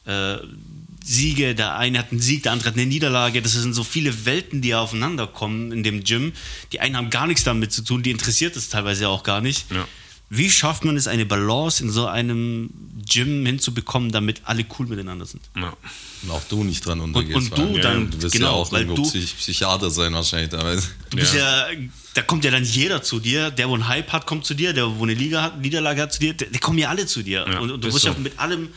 S4: Siege, der eine hat einen Sieg, der andere hat eine Niederlage, das sind so viele Welten, die aufeinander kommen in dem Gym. Die einen haben gar nichts damit zu tun, die interessiert es teilweise auch gar nicht. Ja. Wie schafft man es, eine Balance in so einem Gym hinzubekommen, damit alle cool miteinander sind?
S3: Ja. Und auch du nicht dran untergehst.
S4: Und du dann,
S3: du wirst ja auch irgendwo Psychiater sein wahrscheinlich.
S4: Du bist da kommt ja dann jeder zu dir, der wo einen Hype hat, kommt zu dir, der wo eine Niederlage hat zu dir, die kommen ja alle zu dir. Ja, und du wirst ja mit allem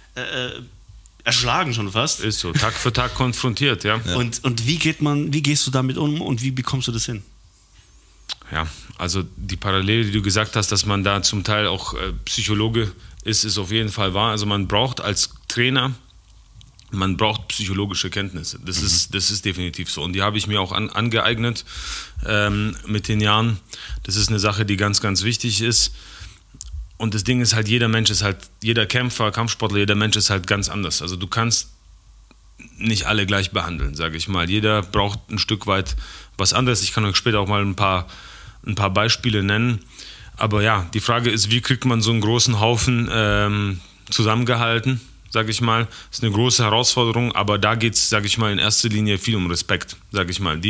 S4: erschlagen schon fast.
S1: Ist so, Tag für Tag konfrontiert, ja.
S4: Und wie gehst du damit um und wie bekommst du das hin?
S1: Ja, also die Parallele, die du gesagt hast, dass man da zum Teil auch Psychologe ist auf jeden Fall wahr. Also man braucht als Trainer, man braucht psychologische Kenntnisse. Das ist definitiv so. Und die habe ich mir auch angeeignet mit den Jahren. Das ist eine Sache, die ganz, ganz wichtig ist. Und das Ding ist halt, jeder Kämpfer, Kampfsportler, jeder Mensch ist halt ganz anders. Also du kannst nicht alle gleich behandeln, sage ich mal. Jeder braucht ein Stück weit was anderes. Ich kann euch später auch mal ein paar Beispiele nennen. Aber ja, die Frage ist, wie kriegt man so einen großen Haufen zusammengehalten, sage ich mal. Das ist eine große Herausforderung, aber da geht es, sage ich mal, in erster Linie viel um Respekt, sage ich mal.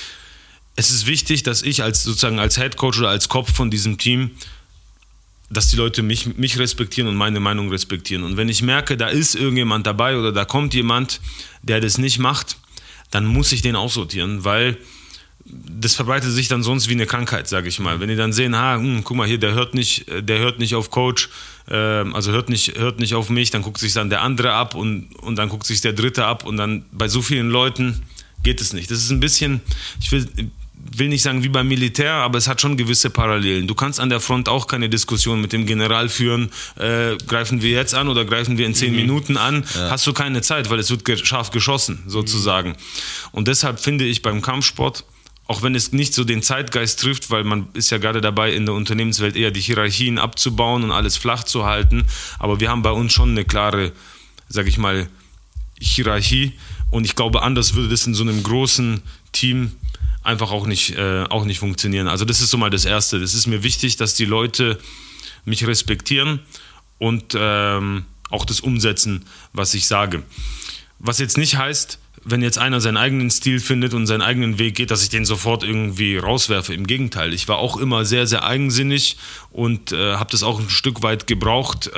S1: Es ist wichtig, dass ich als Headcoach oder als Kopf von diesem Team, dass die Leute mich respektieren und meine Meinung respektieren. Und wenn ich merke, da ist irgendjemand dabei oder da kommt jemand, der das nicht macht, dann muss ich den aussortieren, weil das verbreitet sich dann sonst wie eine Krankheit, sage ich mal. Wenn die dann sehen, guck mal hier, der hört nicht auf Coach, also hört nicht auf mich, dann guckt sich dann der andere ab und dann guckt sich der Dritte ab und dann bei so vielen Leuten geht es nicht. Das ist ein bisschen, ich will nicht sagen wie beim Militär, aber es hat schon gewisse Parallelen. Du kannst an der Front auch keine Diskussion mit dem General führen, greifen wir jetzt an oder greifen wir in 10 Minuten an, hast du keine Zeit, weil es wird scharf geschossen, sozusagen. Und deshalb finde ich beim Kampfsport, auch wenn es nicht so den Zeitgeist trifft, weil man ist ja gerade dabei, in der Unternehmenswelt eher die Hierarchien abzubauen und alles flach zu halten, aber wir haben bei uns schon eine klare, sag ich mal, Hierarchie und ich glaube, anders würde das in so einem großen Team einfach auch nicht funktionieren. Also das ist so mal das Erste. Das ist mir wichtig, dass die Leute mich respektieren und auch das umsetzen, was ich sage. Was jetzt nicht heißt, wenn jetzt einer seinen eigenen Stil findet und seinen eigenen Weg geht, dass ich den sofort irgendwie rauswerfe. Im Gegenteil, ich war auch immer sehr, sehr eigensinnig und habe das auch ein Stück weit gebraucht,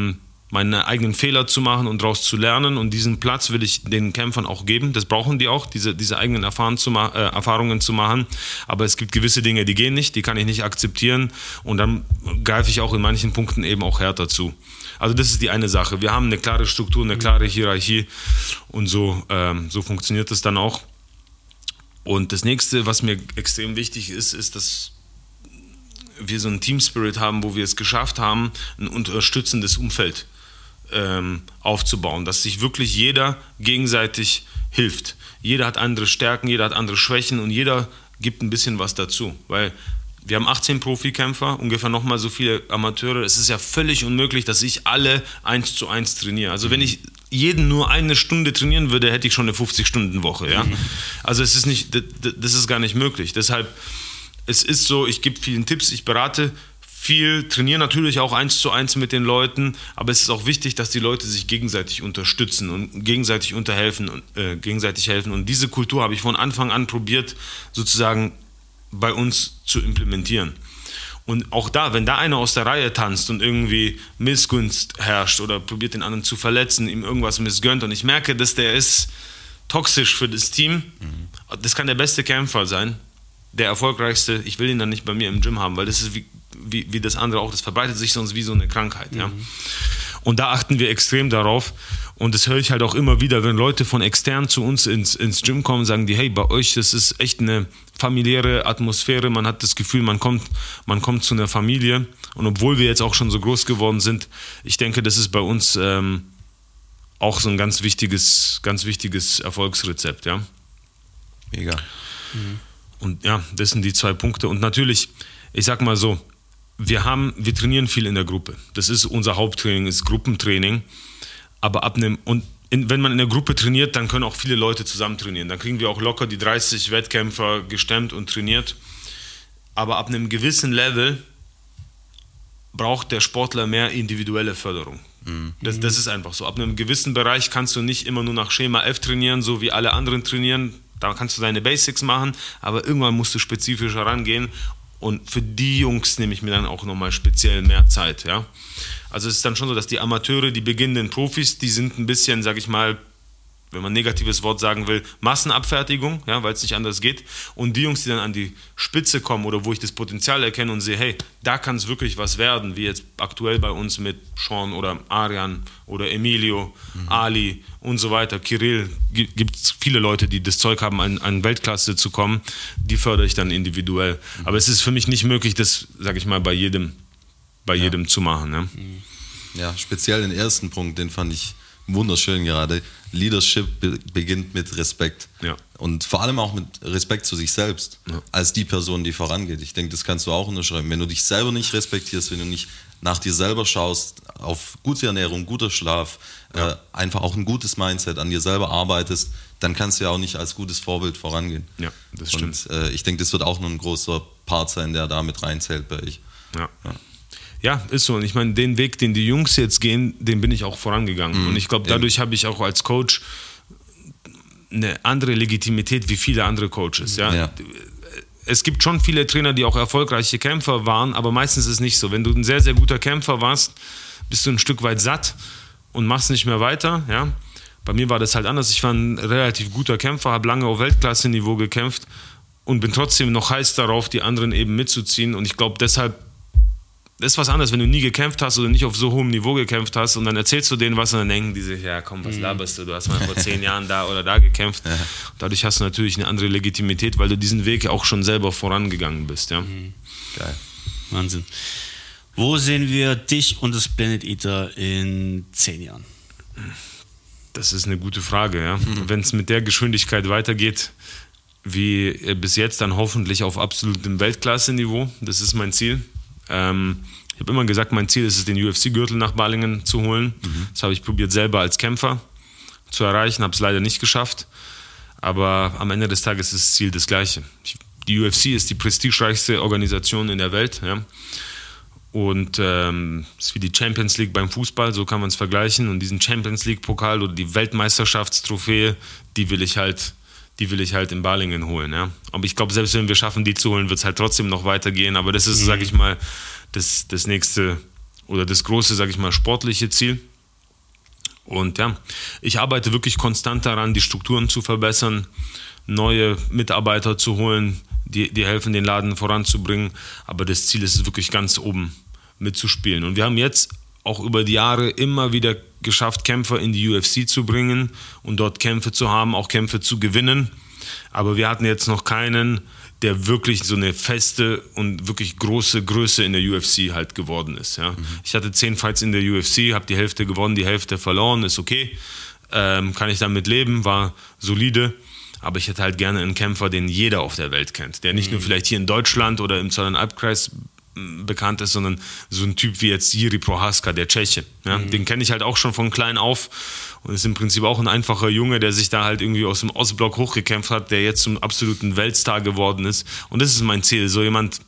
S1: meine eigenen Fehler zu machen und daraus zu lernen. Und diesen Platz will ich den Kämpfern auch geben. Das brauchen die auch, diese eigenen Erfahrungen zu machen. Aber es gibt gewisse Dinge, die gehen nicht, die kann ich nicht akzeptieren. Und dann greife ich auch in manchen Punkten eben auch härter zu. Also das ist die eine Sache. Wir haben eine klare Struktur, eine klare Hierarchie und so funktioniert es dann auch. Und das nächste, was mir extrem wichtig ist, ist, dass wir so einen Team-Spirit haben, wo wir es geschafft haben, ein unterstützendes Umfeld aufzubauen, dass sich wirklich jeder gegenseitig hilft. Jeder hat andere Stärken, jeder hat andere Schwächen und jeder gibt ein bisschen was dazu, weil wir haben 18 Profikämpfer, ungefähr nochmal so viele Amateure. Es ist ja völlig unmöglich, dass ich alle 1:1 trainiere. Also wenn ich jeden nur eine Stunde trainieren würde, hätte ich schon eine 50-Stunden-Woche. Ja? Also das ist gar nicht möglich. Deshalb, es ist so, ich gebe vielen Tipps, ich berate viel, trainiere natürlich auch 1:1 mit den Leuten, aber es ist auch wichtig, dass die Leute sich gegenseitig unterstützen und gegenseitig helfen. Und diese Kultur habe ich von Anfang an probiert, sozusagen bei uns zu implementieren. Und auch da, wenn da einer aus der Reihe tanzt und irgendwie Missgunst herrscht oder probiert den anderen zu verletzen, ihm irgendwas missgönnt und ich merke, dass der ist toxisch für das Team, das kann der beste Kämpfer sein, der erfolgreichste, ich will ihn dann nicht bei mir im Gym haben, weil das ist wie das andere auch, das verbreitet sich sonst wie so eine Krankheit. Ja? Und da achten wir extrem darauf. Und das höre ich halt auch immer wieder, wenn Leute von extern zu uns ins Gym kommen, sagen die, hey, bei euch, das ist echt eine familiäre Atmosphäre, man hat das Gefühl, man kommt zu einer Familie. Und obwohl wir jetzt auch schon so groß geworden sind, ich denke, das ist bei uns auch so ein ganz wichtiges Erfolgsrezept. Ja?
S3: Mega.
S1: Und ja, das sind die 2 Punkte. Und natürlich, ich sag mal so, wir trainieren viel in der Gruppe. Das ist unser Haupttraining, ist Gruppentraining. Aber wenn man in der Gruppe trainiert, dann können auch viele Leute zusammen trainieren. Dann kriegen wir auch locker die 30 Wettkämpfer gestemmt und trainiert. Aber ab einem gewissen Level braucht der Sportler mehr individuelle Förderung. Das ist einfach so. Ab einem gewissen Bereich kannst du nicht immer nur nach Schema F trainieren, so wie alle anderen trainieren. Da kannst du deine Basics machen, aber irgendwann musst du spezifischer rangehen. Und für die Jungs nehme ich mir dann auch nochmal speziell mehr Zeit. Ja? Also es ist dann schon so, dass die Amateure, die beginnenden Profis, die sind ein bisschen, sag ich mal, wenn man ein negatives Wort sagen will, Massenabfertigung, ja, weil es nicht anders geht. Und die Jungs, die dann an die Spitze kommen oder wo ich das Potenzial erkenne und sehe, hey, da kann es wirklich was werden, wie jetzt aktuell bei uns mit Sean oder Arian oder Emilio, Ali und so weiter, Kirill, gibt es viele Leute, die das Zeug haben, an Weltklasse zu kommen, die fördere ich dann individuell. Aber es ist für mich nicht möglich, das, sag ich mal, bei jedem zu machen. Ne?
S3: Ja, speziell den ersten Punkt, den fand ich wunderschön gerade. Leadership beginnt mit Respekt. Ja. Und vor allem auch mit Respekt zu sich selbst, als die Person, die vorangeht. Ich denke, das kannst du auch unterschreiben. Wenn du dich selber nicht respektierst, wenn du nicht nach dir selber schaust, auf gute Ernährung, guter Schlaf, einfach auch ein gutes Mindset, an dir selber arbeitest, dann kannst du ja auch nicht als gutes Vorbild vorangehen. Ja, das stimmt. Und ich denke, das wird auch noch ein großer Part sein, der da mit reinzählt bei euch.
S1: Ja, ist so. Und ich meine, den Weg, den die Jungs jetzt gehen, den bin ich auch vorangegangen. Und ich glaube, dadurch habe ich auch als Coach eine andere Legitimität wie viele andere Coaches. Ja? Es gibt schon viele Trainer, die auch erfolgreiche Kämpfer waren, aber meistens ist es nicht so. Wenn du ein sehr, sehr guter Kämpfer warst, bist du ein Stück weit satt und machst nicht mehr weiter. Ja? Bei mir war das halt anders. Ich war ein relativ guter Kämpfer, habe lange auf Weltklasse-Niveau gekämpft und bin trotzdem noch heiß darauf, die anderen eben mitzuziehen. Und ich glaube, deshalb, das ist was anderes, wenn du nie gekämpft hast oder nicht auf so hohem Niveau gekämpft hast und dann erzählst du denen was und dann denken die sich, ja komm, was laberst du, du hast mal vor 10 Jahren da oder da gekämpft. Ja. Dadurch hast du natürlich eine andere Legitimität, weil du diesen Weg auch schon selber vorangegangen bist. Ja?
S4: Geil. Wahnsinn. Wo sehen wir dich und das Planet Eater in 10 Jahren?
S1: Das ist eine gute Frage. Ja? Wenn es mit der Geschwindigkeit weitergeht wie bis jetzt, dann hoffentlich auf absolutem Weltklasse-Niveau. Das ist mein Ziel. Ich habe immer gesagt, mein Ziel ist es, den UFC-Gürtel nach Balingen zu holen. Das habe ich probiert selber als Kämpfer zu erreichen, habe es leider nicht geschafft. Aber am Ende des Tages ist das Ziel das Gleiche. Die UFC ist die prestigereichste Organisation in der Welt. Ja? Und ist wie die Champions League beim Fußball, so kann man es vergleichen. Und diesen Champions League-Pokal oder die Weltmeisterschaftstrophäe, die will ich halt in Balingen holen. Ja? Aber ich glaube, selbst wenn wir schaffen, die zu holen, wird es halt trotzdem noch weitergehen. Aber das ist, sage ich mal, das nächste oder das große, sage ich mal, sportliche Ziel. Und ja, ich arbeite wirklich konstant daran, die Strukturen zu verbessern, neue Mitarbeiter zu holen, die helfen, den Laden voranzubringen. Aber das Ziel ist es wirklich ganz oben mitzuspielen. Und wir haben jetzt auch über die Jahre immer wieder geschafft, Kämpfer in die UFC zu bringen und dort Kämpfe zu haben, auch Kämpfe zu gewinnen. Aber wir hatten jetzt noch keinen, der wirklich so eine feste und wirklich große Größe in der UFC halt geworden ist. Ja. Ich hatte 10 Fights in der UFC, habe die Hälfte gewonnen, die Hälfte verloren, ist okay. Kann ich damit leben, war solide. Aber ich hätte halt gerne einen Kämpfer, den jeder auf der Welt kennt. Der nicht nur vielleicht hier in Deutschland oder im Zollernalbkreis bekannt ist, sondern so ein Typ wie jetzt Jiří Procházka, der Tscheche. Ja? Den kenne ich halt auch schon von klein auf und ist im Prinzip auch ein einfacher Junge, der sich da halt irgendwie aus dem Ostblock hochgekämpft hat, der jetzt zum absoluten Weltstar geworden ist. Und das ist mein Ziel, so jemand,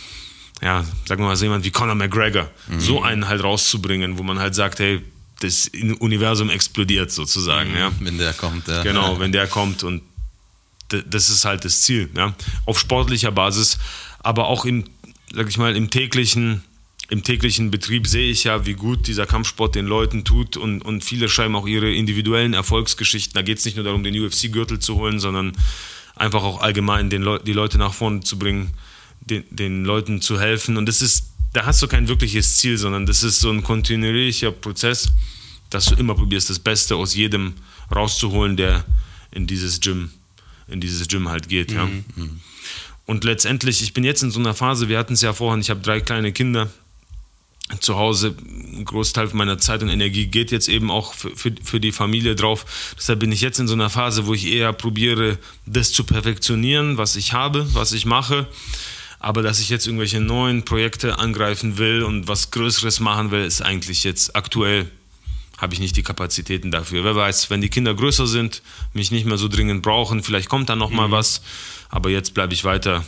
S1: ja, sagen wir mal, so jemand wie Conor McGregor, so einen halt rauszubringen, wo man halt sagt, hey, das Universum explodiert sozusagen. Ja?
S3: Wenn der kommt, ja.
S1: Genau, wenn der kommt, und das ist halt das Ziel. Ja? Auf sportlicher Basis, aber auch im täglichen Betrieb sehe ich ja, wie gut dieser Kampfsport den Leuten tut, und viele schreiben auch ihre individuellen Erfolgsgeschichten. Da geht es nicht nur darum, den UFC-Gürtel zu holen, sondern einfach auch allgemein die Leute nach vorne zu bringen, den Leuten zu helfen. Und da hast du kein wirkliches Ziel, sondern das ist so ein kontinuierlicher Prozess, dass du immer probierst, das Beste aus jedem rauszuholen, der in dieses Gym halt geht. Ja. Und letztendlich, ich bin jetzt in so einer Phase, wir hatten es ja vorhin, ich habe 3 kleine Kinder zu Hause, ein Großteil meiner Zeit und Energie geht jetzt eben auch für die Familie drauf. Deshalb bin ich jetzt in so einer Phase, wo ich eher probiere, das zu perfektionieren, was ich habe, was ich mache. Aber dass ich jetzt irgendwelche neuen Projekte angreifen will und was Größeres machen will, ist eigentlich jetzt aktuell, habe ich nicht die Kapazitäten dafür. Wer weiß, wenn die Kinder größer sind, mich nicht mehr so dringend brauchen, vielleicht kommt dann noch mal was. Aber jetzt bleibe ich weiter,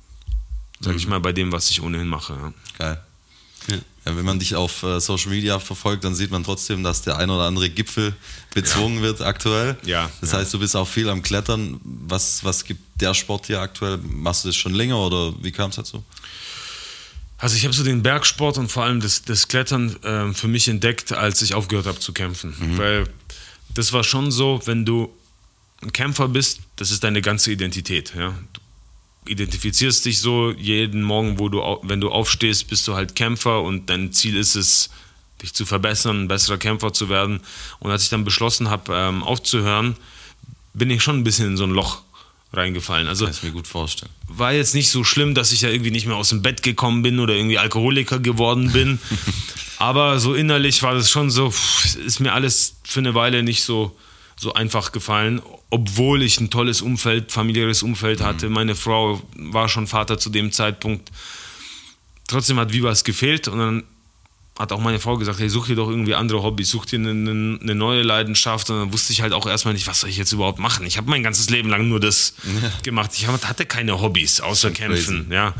S1: sage ich mal, bei dem, was ich ohnehin mache. Ja.
S3: Geil. Ja, wenn man dich auf Social Media verfolgt, dann sieht man trotzdem, dass der ein oder andere Gipfel bezwungen wird aktuell.
S1: Ja,
S3: das heißt, du bist auch viel am Klettern. Was gibt der Sport dir aktuell? Machst du das schon länger oder wie kam es dazu?
S1: Also ich habe so den Bergsport und vor allem das Klettern für mich entdeckt, als ich aufgehört habe zu kämpfen. Weil das war schon so, wenn du ein Kämpfer bist, das ist deine ganze Identität. Ja? Du identifizierst dich so jeden Morgen, wenn du aufstehst, bist du halt Kämpfer und dein Ziel ist es, dich zu verbessern, ein besserer Kämpfer zu werden. Und als ich dann beschlossen habe, aufzuhören, bin ich schon ein bisschen in so ein Loch reingefallen. Also
S3: kann ich mir gut vorstellen.
S1: War jetzt nicht so schlimm, dass ich ja irgendwie nicht mehr aus dem Bett gekommen bin oder irgendwie Alkoholiker geworden bin. Aber so innerlich war das schon so, ist mir alles für eine Weile nicht so einfach gefallen, obwohl ich ein tolles Umfeld, familiäres Umfeld hatte. Meine Frau war schon Vater zu dem Zeitpunkt. Trotzdem hat wie was gefehlt und dann hat auch meine Frau gesagt, hey, such dir doch irgendwie andere Hobbys, such dir eine neue Leidenschaft. Und dann wusste ich halt auch erstmal nicht, was soll ich jetzt überhaupt machen. Ich habe mein ganzes Leben lang nur das gemacht. Ich hatte keine Hobbys, außer Kämpfen. Ja.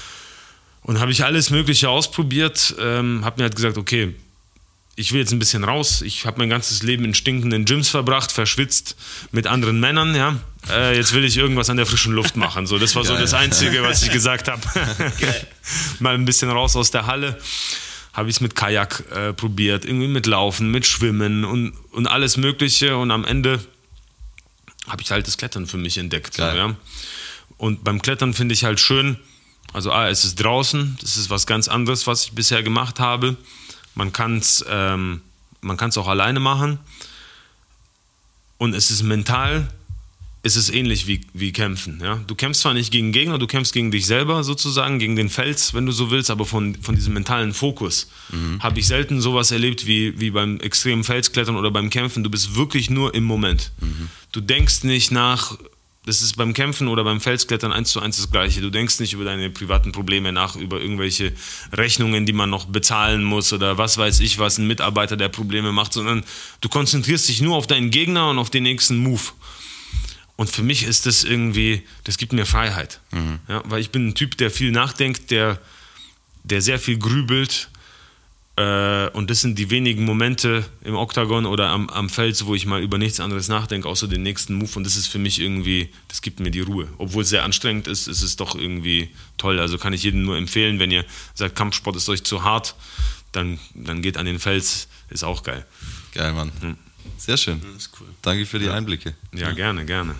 S1: Und habe ich alles Mögliche ausprobiert, habe mir halt gesagt, okay, ich will jetzt ein bisschen raus. Ich habe mein ganzes Leben in stinkenden Gyms verbracht, verschwitzt mit anderen Männern. Ja. Jetzt will ich irgendwas an der frischen Luft machen. So, das war so das Einzige, was ich gesagt habe. Mal ein bisschen raus aus der Halle. Habe ich es mit Kajak probiert, irgendwie mit Laufen, mit Schwimmen und alles Mögliche. Und am Ende habe ich halt das Klettern für mich entdeckt. So, ja. Und beim Klettern finde ich halt schön, also es ist draußen, das ist was ganz anderes, was ich bisher gemacht habe. Man kann es auch alleine machen und es ist mental, es ist ähnlich wie Kämpfen. Ja? Du kämpfst zwar nicht gegen Gegner, du kämpfst gegen dich selber sozusagen, gegen den Fels, wenn du so willst, aber von diesem mentalen Fokus habe ich selten sowas erlebt wie beim extremen Felsklettern oder beim Kämpfen. Du bist wirklich nur im Moment. Du denkst nicht nach. Das ist beim Kämpfen oder beim Felsklettern 1:1 das Gleiche. Du denkst nicht über deine privaten Probleme nach, über irgendwelche Rechnungen, die man noch bezahlen muss oder was weiß ich was, ein Mitarbeiter, der Probleme macht, sondern du konzentrierst dich nur auf deinen Gegner und auf den nächsten Move. Und für mich ist das irgendwie, das gibt mir Freiheit. Ja, weil ich bin ein Typ, der viel nachdenkt, der sehr viel grübelt. Und das sind die wenigen Momente im Oktagon oder am Fels, wo ich mal über nichts anderes nachdenke, außer den nächsten Move. Und das ist für mich irgendwie, das gibt mir die Ruhe. Obwohl es sehr anstrengend ist, ist es doch irgendwie toll. Also kann ich jedem nur empfehlen, wenn ihr sagt, Kampfsport ist euch zu hart, dann geht an den Fels, ist auch geil.
S3: Geil, Mann. Sehr schön. Das ist cool. Danke für die Einblicke.
S1: Ja, gerne.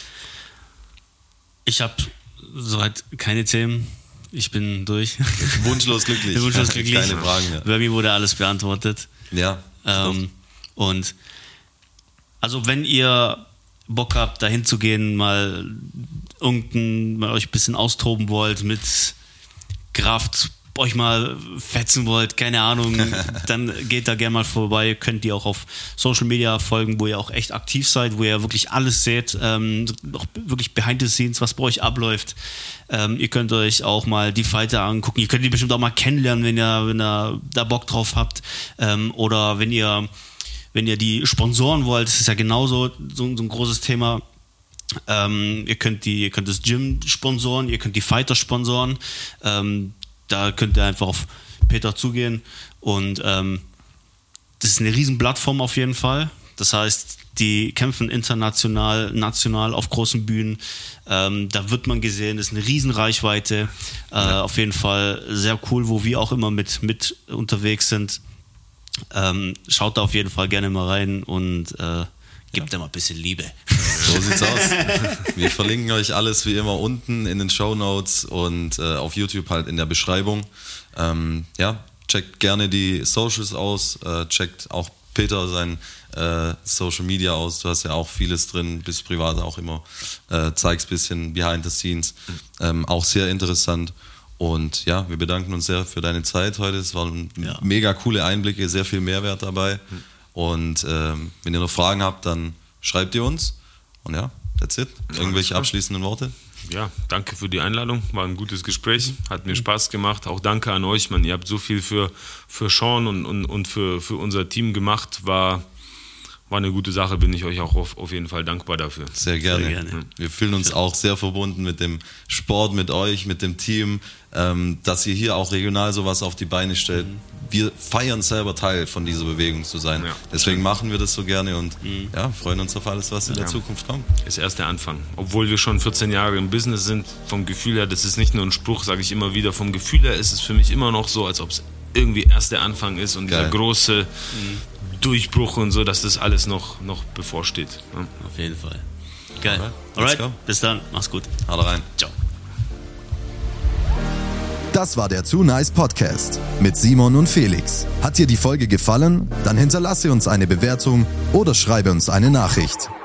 S4: Ich habe soweit keine Themen. Ich bin durch.
S3: Wunschlos glücklich. Keine Fragen mehr.
S4: Bei mir wurde alles beantwortet.
S3: Ja.
S4: Und also wenn ihr Bock habt, dahin zu gehen, mal euch ein bisschen austoben wollt, mit Kraft euch mal fetzen wollt, keine Ahnung, dann geht da gerne mal vorbei. Könnt ihr auch auf Social Media folgen, wo ihr auch echt aktiv seid, wo ihr wirklich alles seht, auch wirklich behind the scenes, was bei euch abläuft. Ihr könnt euch auch mal die Fighter angucken, ihr könnt die bestimmt auch mal kennenlernen, wenn ihr da Bock drauf habt. Oder wenn ihr die sponsoren wollt, das ist ja genauso so ein großes Thema. Ihr könnt das Gym sponsoren, ihr könnt die Fighter sponsoren. Da könnt ihr einfach auf Peter zugehen und das ist eine riesen Plattform auf jeden Fall. Das heißt, die kämpfen international, national auf großen Bühnen. Da wird man gesehen, das ist eine riesen Reichweite. Auf jeden Fall sehr cool, wo wir auch immer mit unterwegs sind. Schaut da auf jeden Fall gerne mal rein und gebt da mal ein bisschen Liebe.
S3: So sieht's aus. Wir verlinken euch alles wie immer unten in den Shownotes und auf YouTube halt in der Beschreibung. Checkt gerne die Socials aus, checkt auch Peter sein Social Media aus. Du hast ja auch vieles drin, bist privat auch immer, zeigst ein bisschen behind the scenes. Auch sehr interessant. Und ja, wir bedanken uns sehr für deine Zeit heute. Es waren mega coole Einblicke, sehr viel Mehrwert dabei. Und wenn ihr noch Fragen habt, dann schreibt ihr uns. Und ja, that's it. Irgendwelche abschließenden Worte?
S1: Ja, danke für die Einladung. War ein gutes Gespräch. Hat mir Spaß gemacht. Auch danke an euch. Ihr habt so viel für Sean und für unser Team gemacht. War eine gute Sache. Bin ich euch auch auf jeden Fall dankbar dafür.
S3: Sehr gerne. Sehr gerne. Wir fühlen uns auch sehr verbunden mit dem Sport, mit euch, mit dem Team, dass ihr hier auch regional sowas auf die Beine stellt. Wir feiern selber Teil von dieser Bewegung zu sein. Ja. Deswegen machen wir das so gerne und freuen uns auf alles, was in der Zukunft kommt.
S1: Ist erst der Anfang. Obwohl wir schon 14 Jahre im Business sind, vom Gefühl her, das ist nicht nur ein Spruch, sage ich immer wieder, vom Gefühl her ist es für mich immer noch so, als ob es irgendwie erst der Anfang ist und der große Durchbruch und so, dass das alles noch bevorsteht. Ja.
S4: Auf jeden Fall. Geil. Alright, bis dann. Mach's gut.
S3: Haut rein.
S4: Ciao.
S2: Das war der Too Nice Podcast mit Simon und Felix. Hat dir die Folge gefallen? Dann hinterlasse uns eine Bewertung oder schreibe uns eine Nachricht.